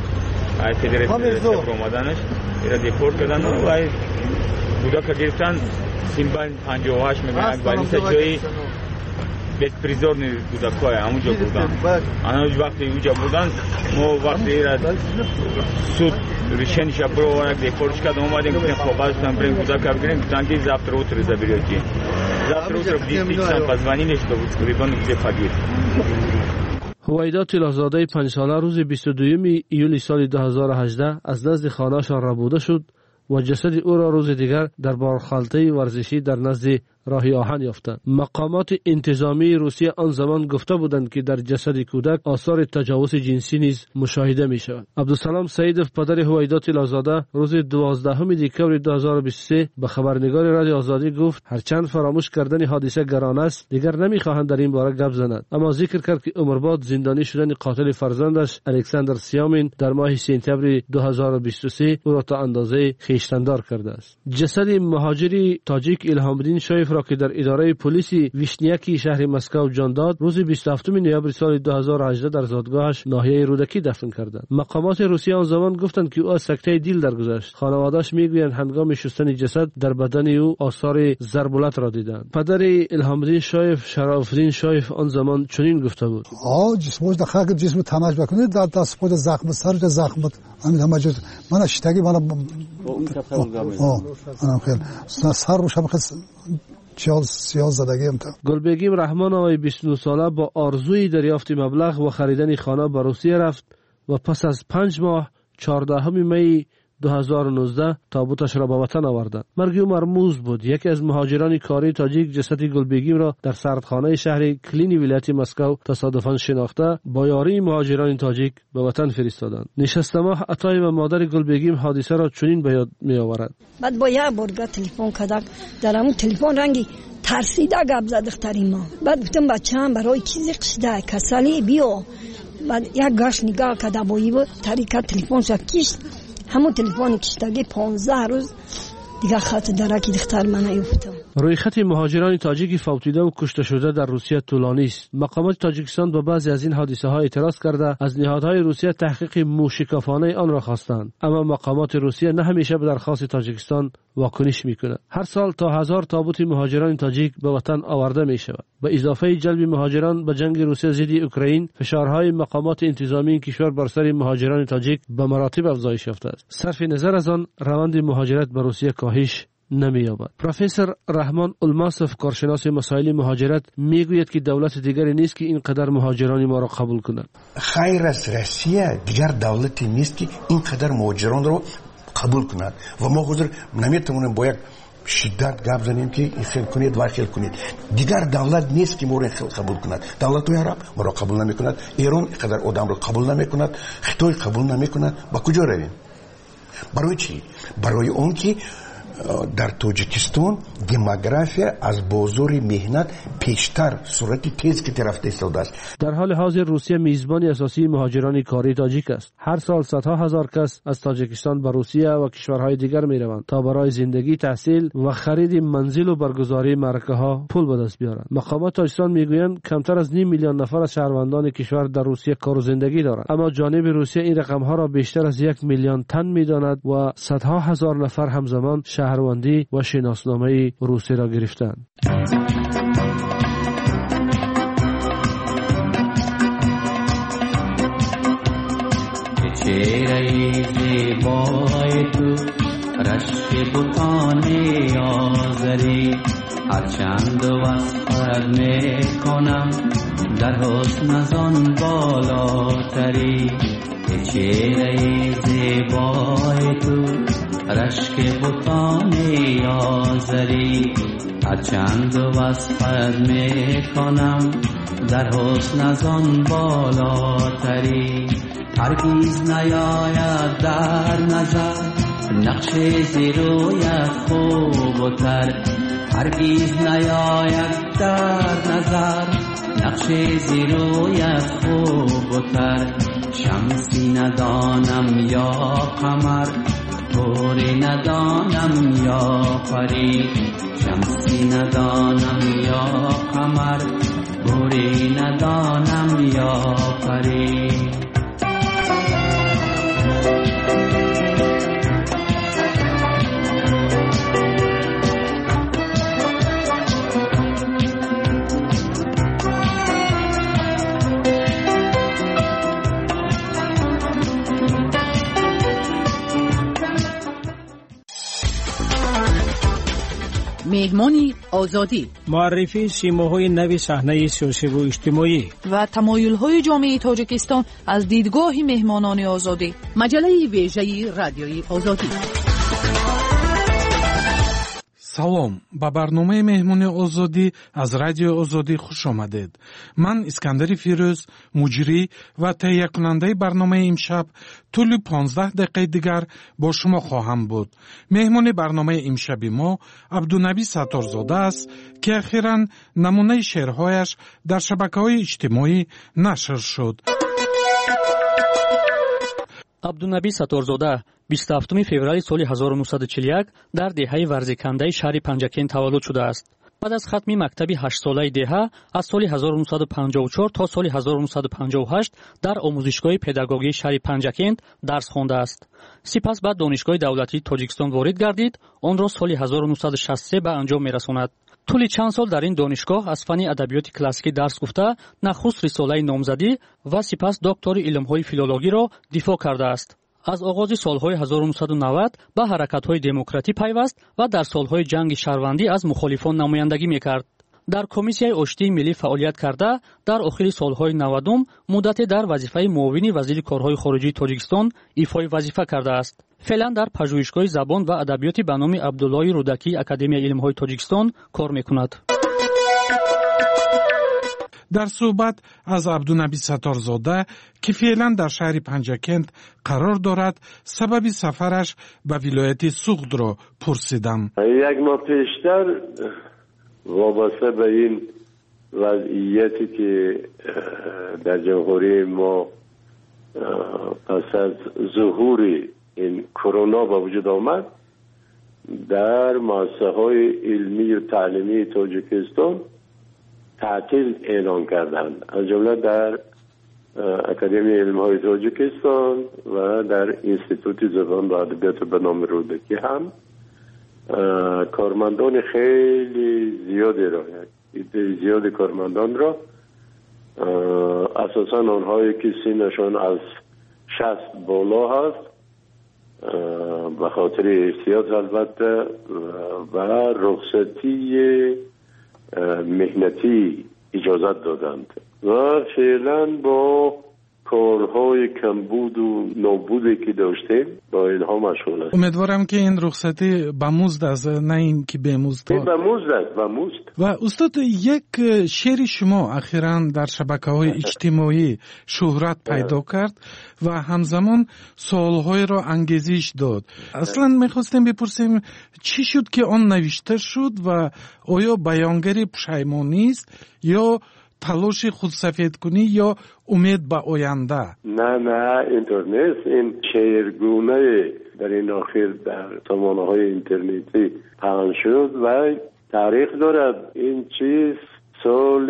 فدراسیون اومدنش اینا دیپورت کردن و بودا که گرفتن سیمبان 58 میگن بالیسا جایی bezprizorni budakoj, a uđe budan. A na vaqti uđe budan, mo vaqti era sud решениша было, где поручка дома, где кабаз там брен будакав грен, там где завтра утро заберете. Завтра утром действительно позвонили, что ребенок где погиб. هویدا طلازاده 5 ساله روز 22 ایول سال 2018 از نزد خانه‌شان ربوده شد و جسد او را روز دیگر در بارخالطه ورزشی در نزد راهی آهن یافتند. مقامات انتظامی روسیه آن زمان گفته بودند که در جسد کودک آثار تجاوز جنسی نیز مشاهده می شود. عبدالسلام سعیدов پدر هویدا طلازاده روز 12 دکمبر 2023 به خبرنگار رادیو آزادی گفت هرچند فراموش کردن حادثه گران است دیگر نمیخواهند در این باره گپ زنند، اما ذکر کرد که عمرباد زندانی شدن قاتل فرزندش الکساندر سیامین در ماه سپتامبر 2023 او را تا اندازه خویشتندار کرده است. جسد مهاجری تاجیک الهام‌الدین شایف را که در اداره پلیس ویشنیاکی شهر مسکو جان داد روز 27 نوامبر سال 2018 در زادگاهش ناحیه رودکی دفن کردند. مقامات روسیه آن زمان گفتند که او از سکته دل درگذشت. خانواده‌اش میگویند هنگام شستن جسد در بدن او آثار ضربالت را دیدند. پدر الهام‌الدین شایف شراف‌الدین شایف آن زمان چنین گفته بود: جسمش داخل جسم تماش بکنید در دست خود زخم سر زخم همین همه جز من اشتگی من خیلی سر روش هم سیاه زدگی گلبگیم رحمان آقای 29 ساله با آرزوی دریافت مبلغ و خریدن خانه به روسیه رفت و پس از 5 ماه 14 می 2019 تابوتش را به وطن آوردند. مرگ او مرموز بود. یکی از مهاجران کاری تاجیک جسد گلبگیم را در سردخانه شهر کلینی ولایت مسکو تصادفاً شناخته با یاری مهاجران تاجیک به وطن فرستادند. نشسته ماه عطای و مادر گلبگیم حادثه را چنین به یاد می آورد: بعد با یک بار تلفن کردم، در همون تلفن رنگی ترسیده گپ زد دختری ما. بعد گفتم بچه‌ام برای چیزی قشده کسلی بیا. بعد یک گاش نگاه کرده با این طریقه تلفن شد کشت. همون تلفن کشتگی 15 روز دیگه خط درکی دختر من نیفتم. روی خط مهاجران تاجیکی فوتیده و کشته شده در روسیه طولانی است. مقامات تاجیکستان به بعضی از این حادثه ها اعتراض کرده از نهادهای روسیه تحقیق موشکافانه آن را خواستند، اما مقامات روسیه نه همیشه به درخواست تاجیکستان واکنش میکنند. هر سال تا 1000 تابوت مهاجران تاجیک به وطن آورده می شود. به اضافه جلب مهاجران به جنگ روسیه ضد اوکراین، فشارهای مقامات انتظامی این کشور بر سر مهاجران تاجیک به مراتب افزایش یافته است. صرف نظر از آن، روند مهاجرت به روسیه کاهش نمی‌یابد. پروفسور رحمان الماسف کارشناس مسائل مهاجرت میگوید که دولت دیگری نیست که اینقدر مهاجران ما را قبول کند. خیر از روسیه دیگر دولتی نیست که اینقدر مهاجران را قبول کند و ما حضور نمیتونیم با یک شدت گپ زنیم که این خیل کنید و خیل کنید. دیگر دولت نیست که ما را قبول کند. دولت عرب ما را قبول نمی‌کند، ایران اینقدر آدم را قبول نمی‌کند، خطای قبول نمی‌کند. با کجا رویم؟ برای چی؟ برای اون که در تاجیکستان دموگرافی از بازار مهنت پیشتر صورت تیز که رفته ایستاده است. در حال حاضر روسیه میزبان اساسی مهاجران کاری تاجیک است. هر سال صدها هزار کس از تاجیکستان به روسیه و کشورهای دیگر میروند تا برای زندگی، تحصیل و خرید منزل و برگزاری معرکه‌ها پول به دست بیارند. مقامات تاجیکستان میگویند کمتر از 5 میلیون نفر از شهروندان کشور در روسیه کار و زندگی دارند، اما جانب روسیه این رقم‌ها را بیشتر از 1 میلیون تن میداند و صدها هزار نفر همزمان شهروندی و شناسنامه روسی را گرفتند. چهره زیبای تو رشک بتان آزری هرچند وصفت میکنم در حسن از آن بالاتری. چهره زیبای تو رشک بتان آزری هرچند وصفت میکنم در حسن از آن بالاتری. هرگیز نیاید در نظر نقش زیرویت خوب و تر. هرگیز نیاید در نظر نقش زیرویت خوب و تر. شمسی ندانم یا قمر، گوری ندانم یا پری. شمسی ندانم یا قمر، گوری ندانم یا پری. مهمان آزادی، معرفی سیماهای نو صحنه سیاسی و اجتماعی و تمایل‌های جامعه تاجیکستان از دیدگاه مهمانان آزادی. مجله ویژه رادیوی آزادی. салом ба барномаи меҳмони озодӣ аз радиои озодӣ хуш омадед. ман искандари фирӯз, муҷрӣ ва таҳиякунандаи барномаи имшаб тӯли 15 дақиқаи дигар бо шумо хоҳам буд. меҳмони барномаи имшаби мо абдунаби сатторзода аст ки ахиран намунаи шеърҳояш дар шабакаҳои иҷтимоӣ нашр шуд. абдунаби сатторзода 27 феврали соли 1941 дар деҳаи варзекандаи шаҳри Панҷакент таваллуд шудааст. баъд аз хатми мактаби 8-солаи деҳа аз соли 1954 то соли 1958 дар омӯзишгоҳи педагогии шаҳри Панҷакент дарс хондааст. сипас ба донишгоҳи давлатии Тоҷикистон ворид гардид, онро соли 1963 ба анҷом мерасонад. طول چند سال در این دانشگاه از فن ادبیات کلاسیکی درس گفته، نخست رساله نامزدی و سپس دکتری علم‌های فیلولوژی را دفاع کرده است. از آغاز سالهای 1990 به حرکت‌های دموکراتی پیوست و در سالهای جنگ شهروندی از مخالفان نمایندگی می‌کرد. در کمیسیای آشتی ملی فعالیت کرده، در آخر سالهای 90 مدت در وظیفه معاون وزیر کارهای خارجی تاجیکستان ایفای وظیفه کرده است. فعلا در پژوهشگاه زبان و ادبیات به نام عبدالله رودکی اکادمی علم‌های تاجیکستان کار می‌کند. در صحبت از عبدالنبی ستارزاده که فعلا در شهر پنجکند قرار دارد سبب سفرش به ولایت سوغد را پرسیدم. یک ماه پیشتر وابسته به این وضعیتی که در جمهوری ما پس از ظهور این کرونا به وجود آمد، در مؤسسه‌های علمی و تعلیمی تاجیکستان تعطیل اعلان کردند، از جمله در اکادمی علم‌های تاجیکستان و در انستیتوت زبان و ادبیات به نام رودکی هم کارمندان خیلی زیادی را، زیاد کارمندان را، اساساً آنهایی که سنشان از 60 بالا هست، به خاطر احتیاط البته و رخصتی مهنتی اجازت دادند و فعلا با کارهای کمبود و نابودی که داشتیم با اینها مشغول است. امیدوارم که این رخصتی به مزد است، نه این که به مزد. به مزد است، به مزد. و استاد، یک شعر شما اخیراً در شبکه‌های اجتماعی شهرت پیدا کرد و همزمان سوال‌های را انگیزش داد. اصلاً می‌خواستیم بپرسیم چی شد که آن نوشته شد و آیا بیانگری پشیمانی است یا تلاش خودسفید کنی یا امید به آینده؟ نه اینطور نیست. این شعرگونه در این آخر در سامانه‌های اینترنتی پخش شد و تاریخ دارد. این چیز سال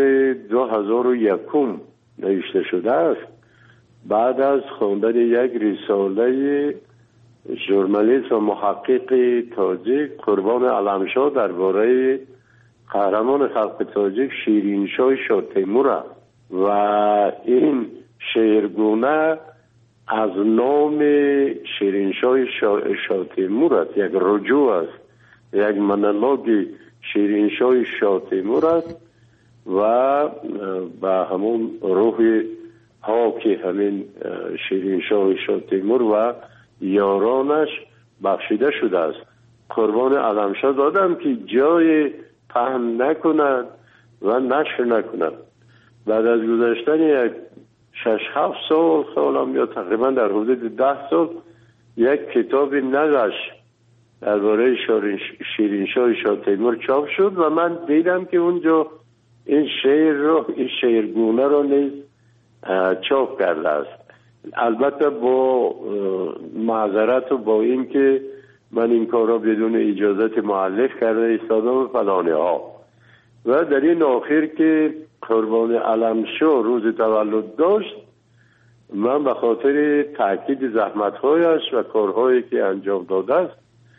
2001 نوشته شده است، بعد از خواندن یک رساله ژورنالیست و محقق تاجیک قربان علمشاه درباره قهرمان خلق تاجیک شیرینشاه شاه تیمور و این شعرگونه از نام شیرینشاه شاه تیمور است، یک رجوع است، یک مونولوگ شیرینشاه شاه تیمور است و به همون روح ها که همین شیرینشاه شاه تیمور و یارانش بخشیده شده است. قربان علمشاه دادم که جای پهن نکنند و نشر نکنند. بعد از گذشتن یک 6-7 سال یا تقریبا در حدود 10 سال یک کتاب نقش درباره شیرینشاه شاه تیمور چاپ شد و من دیدم که اونجا این شعرگونه رو نیز چاپ کرده است. البته با معذرت و با این که من این کار را بدون اجازت مؤلف کرده ایستادم فلانه ها. و در این آخر که قربان علمشاه روز تولد داشت، من به خاطر تاکید زحمت‌هایش و کارهایی که انجام داده است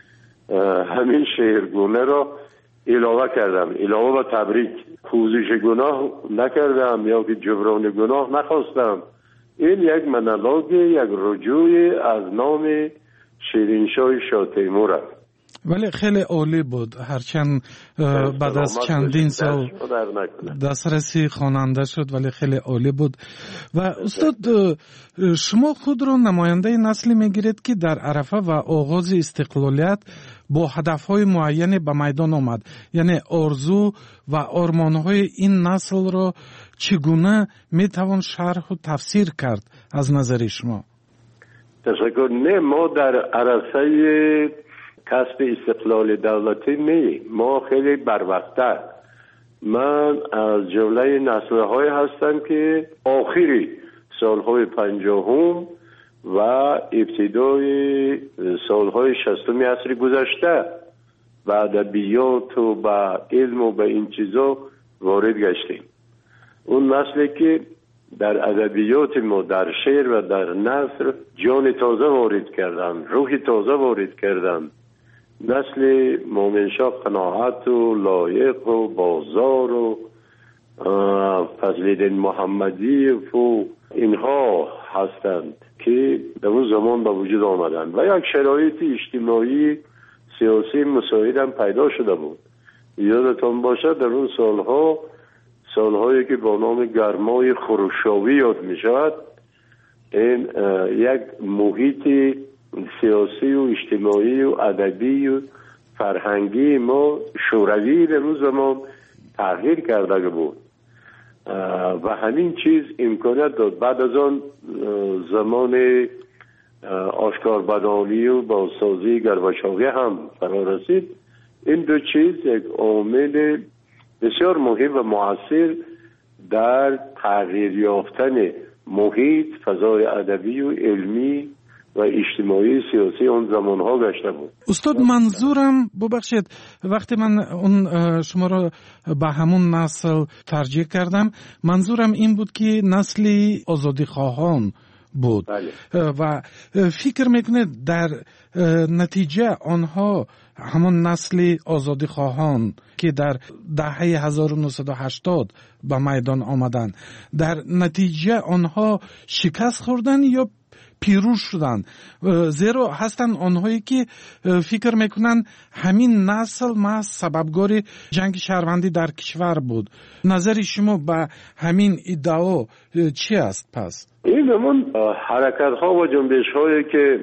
همین شعرگونه را علاوه کردم، علاوه و تبریک. پوزش گناه نکردم یا که جبران گناه نخواستم. این یک مونولوگ، یک رجوع از نام شیرینشاه شاه تیمور است. ولی خیلی عالی بود، هرچند بعد از چندین سال دسترسی خواننده شد ولی خیلی عالی بود. و استاد شما خود را نماینده نسلی میگیرید که در عرفه و آغاز استقلالیت با هدفهای معینی به میدان آمد، یعنی آرزو و آرمانهای این نسل را چگونه میتوان شرح و تفسیر کرد از نظر شما؟ تشکر. نه، ما در عرصه کسب استقلال دولتی نه، ما خیلی بروقت‌تر. من از جمله نسل‌های هستم که آخری سالهای 50 و ابتدای سالهای 60 عصر گذشته به ادبیات و به علم و به این چیزا وارد گشتیم. اون نسلی که در ادبیات ما، در شعر و در نثر جان تازه وارد کردن، روح تازه وارد کردن. نسل مومنشاه قناعت و لایق و بازار و فضل‌الدین محمدی و اینها هستند که در اون زمان به وجود آمدند و یک شرایط اجتماعی سیاسی مساعد هم پیدا شده بود. یادتان باشد در اون سالهایی که با نام گرمای خروشاوی یاد می شود، این یک محیط سیاسی و اجتماعی و ادبی و فرهنگی ما شوروی در اون زمان تغییر کرده بود و همین چیز امکانات داد. بعد از آن زمان آشکار بدانی و بازسازی گرباچوی هم فرا رسید. این دو چیز یک عامل بسیار مهم و مؤثر در تغییر یافتن محیط، فضای ادبی و علمی و اجتماعی سیاسی اون زمانها گشته بود. استاد منظورم ببخشید وقتی من اون شما را به همون نسل ترجیح کردم، منظورم این بود که نسلی آزادی خواهان بود. بله. و فکر میکنه در نتیجه آنها همون نسل آزادی خواهان که در دهه 1980 به میدان آمدن، در نتیجه آنها شکست خوردن یا پیروز شدن؟ زیرا هستن آنهایی که فکر میکنن همین نسل محض سببگار جنگ شهروندی در کشور بود. نظر شما به همین ادعا چی است پس؟ این همون حرکت ها و جنبش هایی که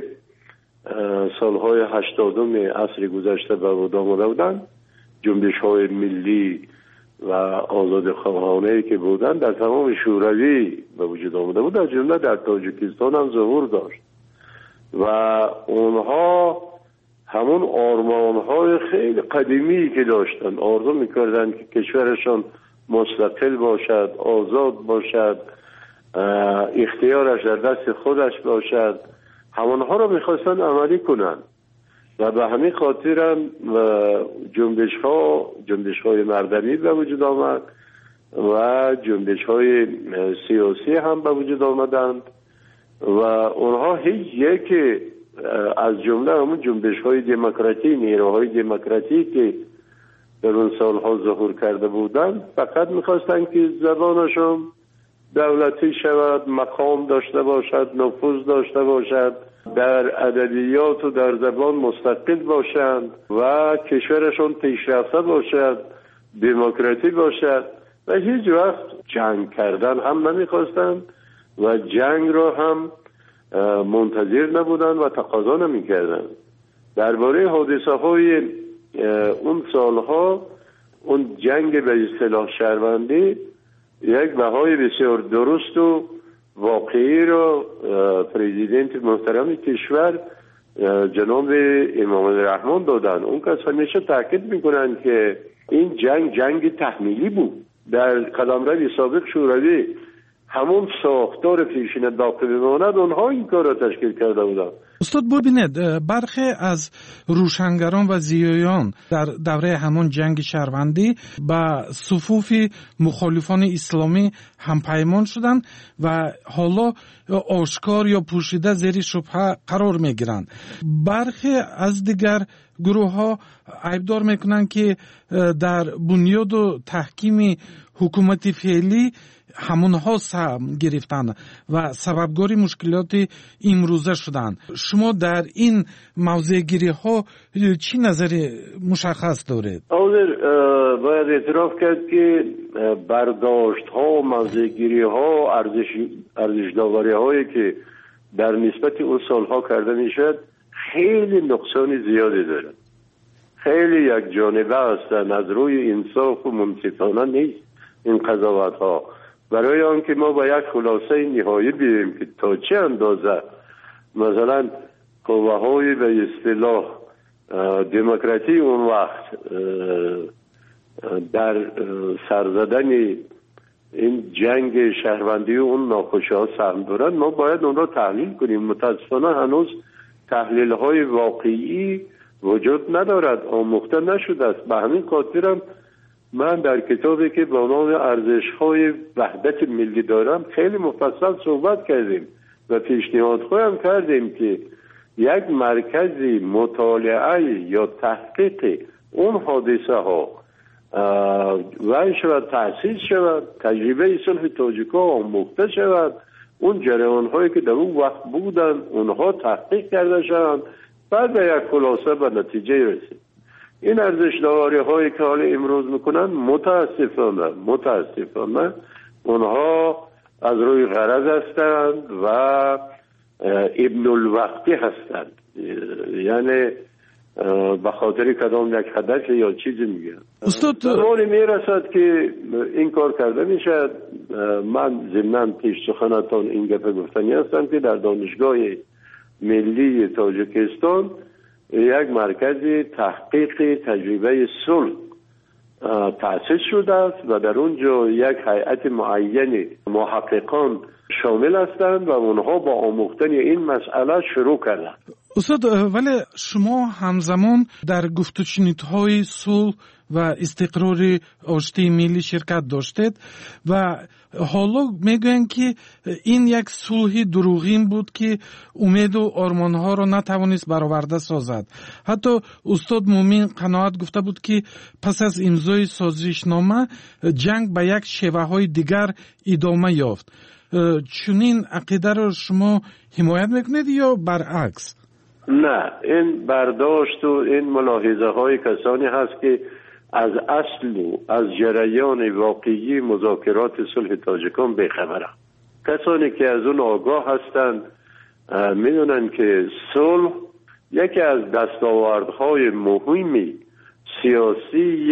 سالهای 80 عصر گذشته به وجود آمده بودن، جنبش های ملی و آزاد خواهانه که بودن در تمام شوروی به وجود آمده بود، از جمله در تاجیکستان هم ظهور داشت و اونها همون آرمانهای خیلی قدیمی که داشتن، آرزو میکردن که کشورشان مستقل باشد، آزاد باشد، اختیارش در دست خودش باشد، همونها رو میخواستن عملی کنن و به همین خاطر هم جنبش های مردمی به وجود آمد و جنبش های سیاسی هم به وجود آمدند و اونها هیچ یک از جمله همون جنبش های دموکراتی، نیروهای دموکراتی که در اون سالها ظهور کرده بودند فقط میخواستن که زبانشون دولتی شود، مقام داشته باشد، نفوذ داشته باشد، در ادبیات و در زبان مستقل باشند و کشورشون پیشرفته باشد، دموکراتی باشد و هیچ وقت جنگ کردن هم نمیخواستند و جنگ را هم منتظر نبودند و تقاضا نمیکردند. درباره حادثه های اون سالها، اون جنگ به اصطلاح شهروندی یک بهای بسیار درست و واقعی را پرزیدنت محترم کشور جناب امام الرحمن دادن. اون کس همیشه تاکید میکنن که این جنگ تحمیلی بود. در قلمرو سابق شوروی همون ساختار پیشین باقی بماند، اونها این کار را تشکیل کرده بودن. استاد ببینید برخی از روشنگران و زیایان در دوره همون جنگ شهروندی با صفوف مخالفان اسلامی همپیمان شدند و حالا آشکار یا پوشیده زیر شبهه قرار میگیرند. برخی از دیگر گروه ها عیبدار میکنند که در بنیاد و تحکیم حکومت فعلی همونها سهم گرفتن و سببگاری مشکلات امروزه شدن. شما در این موضوع گیری ها چی نظر مشخص دارید؟ باید اعتراف کرد که برداشت ها، موضوع گیری ها، ارزش داوری هایی که در نسبت اون سالها کرده میشد خیلی نقصان زیادی دارد، خیلی یک جانبه هستند، از روی انصاف و منصفانه نیست این قضاوت ها. برای آنکه ما با یک خلاصه نهایی بیاییم که تا چه اندازه مثلا قوه های به اصطلاح دموکراسی اون وقت در سرزدن این جنگ شهروندی و اون ناخوشی ها سهم دارن، ما باید اون را تحلیل کنیم. متاسفانه هنوز تحلیل های واقعی وجود ندارد، آموخته نشده است. به همین خاطرم من در کتابی که با نام ارزش های وحدت ملی دارم خیلی مفصل صحبت کردیم و پیشنهاد خواهم کردیم که یک مرکزی مطالعه یا تحقیق اون حادثه ها و شود تأسیس شود، تجربه صلح تاجیک‌ها آموخته شود، اون جریان هایی که در اون وقت بودن اونها تحقیق کرده شوند، بعد به یک خلاصه به نتیجه رسید. این ارزش داوری هایی که حالا امروز میکنن متاسفانه اونها از روی غرض هستند و ابن الوقتی هستند، یعنی به خاطر کدام یک هدف یا چیزی میگن. زمانی میرسد که این کار کرده میشد. من ضمناً پیش سخنتان این گپ گفتنی هستم که در دانشگاه ملی تاجیکستان یک مرکز تحقیق تجربه صلح تأسیس شده است و در اونجا یک هیئت معین محققان شامل هستند و اونها با آموختن این مسئله شروع کردند. استاد، ولی شما همزمان در گفت و شنودهای صلح و استقرار آشتی ملی شرکت داشتید و حالا میگویند که این یک صلح دروغین بود که امید و آرمانها را نتوانست برآورده سازد. حتی استاد مومن قناعت گفته بود که پس از امضای سازشنامه جنگ به یک شیوه های دیگر ادامه یافت. چنین عقیده را شما حمایت میکنید یا برعکس؟ نه، این برداشت و این ملاحظه های کسانی هست که از اصل و از جریان واقعی مذاکرات صلح تاجیکان بیخبرند. کسانی که از اون آگاه هستند میدونن که صلح یکی از دستاوردهای مهمی سیاسی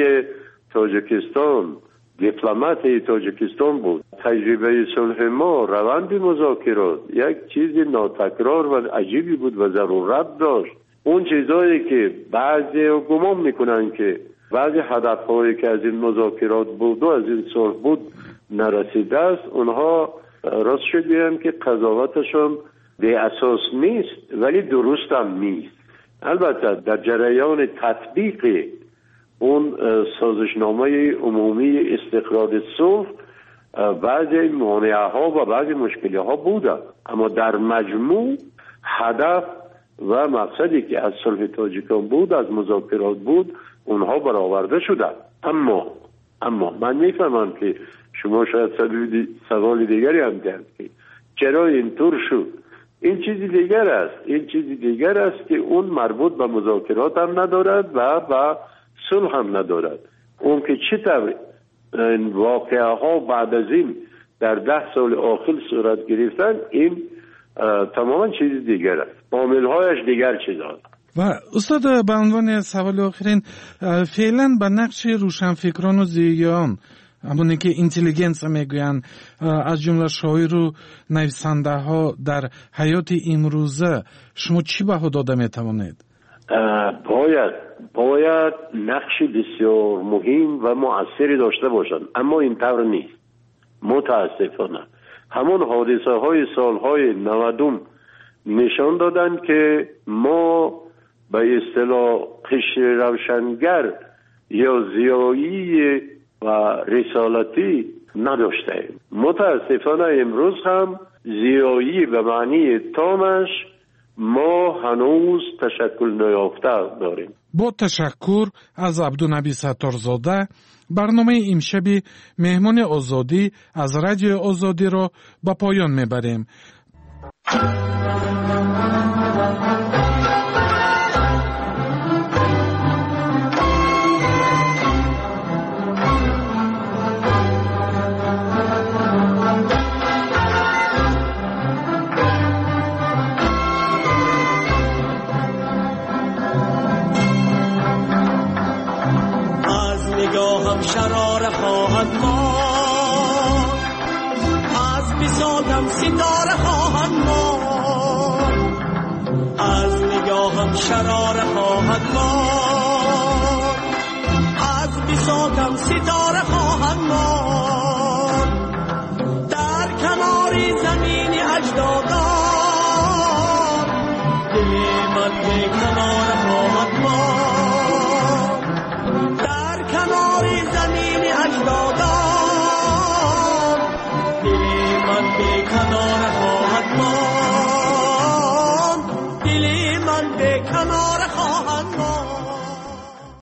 تاجیکستان، دیپلمات تاجیکستان بود. تجربه صلح ما، روند مذاکرات یک چیز ناتکرار و عجیبی بود و ضرورت داشت. اون چیزایی که بعضی گمان میکنن که بعضی هدفهایی که از این مذاکرات بود و از این صلح بود نرسیده است، اونها راست شد بگم که قضاوتشون به اساس نیست ولی درست هم نیست. البته در جریان تطبیق اون سازشنامه عمومی استقرار صلح بعضی مانعه ها و بعضی مشکلی ها بودن، اما در مجموع هدف و مقصدی که از صلح تاجیکان بود، از مذاکرات بود، اونها برآورده شدن. اما من میفهمم که شما شاید سوال دیگری هم دارید که چرا اینطور شد. این چیزی دیگر است که اون مربوط به مذاکرات هم ندارد و به صلح هم ندارد. اون که چطور این واقعه ها بعد از این در 10 سال آخر صورت گرفتن، این تماما چیز دیگر است، عامل هایش دیگر چیز هست. و استاد، به عنوان سوال آخرین، فعلا به نقش روشنفکران و زیگیان، همونی که اینتلیجنس میگوین، از جمله شاعر و نویسنده ها در حیات امروزه، شما چی بها داده میتوانید؟ باید نقش بسیار مهم و مؤثری داشته باشند، اما این طور نیست. متاسفانه همون حادثه های سالهای 90 نشان دادن که ما به اصطلاح قشر روشنگر یا زیایی و رسالتی نداشتیم. متاسفانه امروز هم زیایی به معنی تامش ما هنوز تشکل نیافته داریم. با تشکر از عبدالنبی ستارزاده، برنامه امشبی مهمان آزادی از رادیو آزادی را به پایان میبریم. نگاهم شراره خواهد ماند، از بساطم ستاره خواهد ماند، از نگاهم شراره خواهد ماند، از بساطم ستاره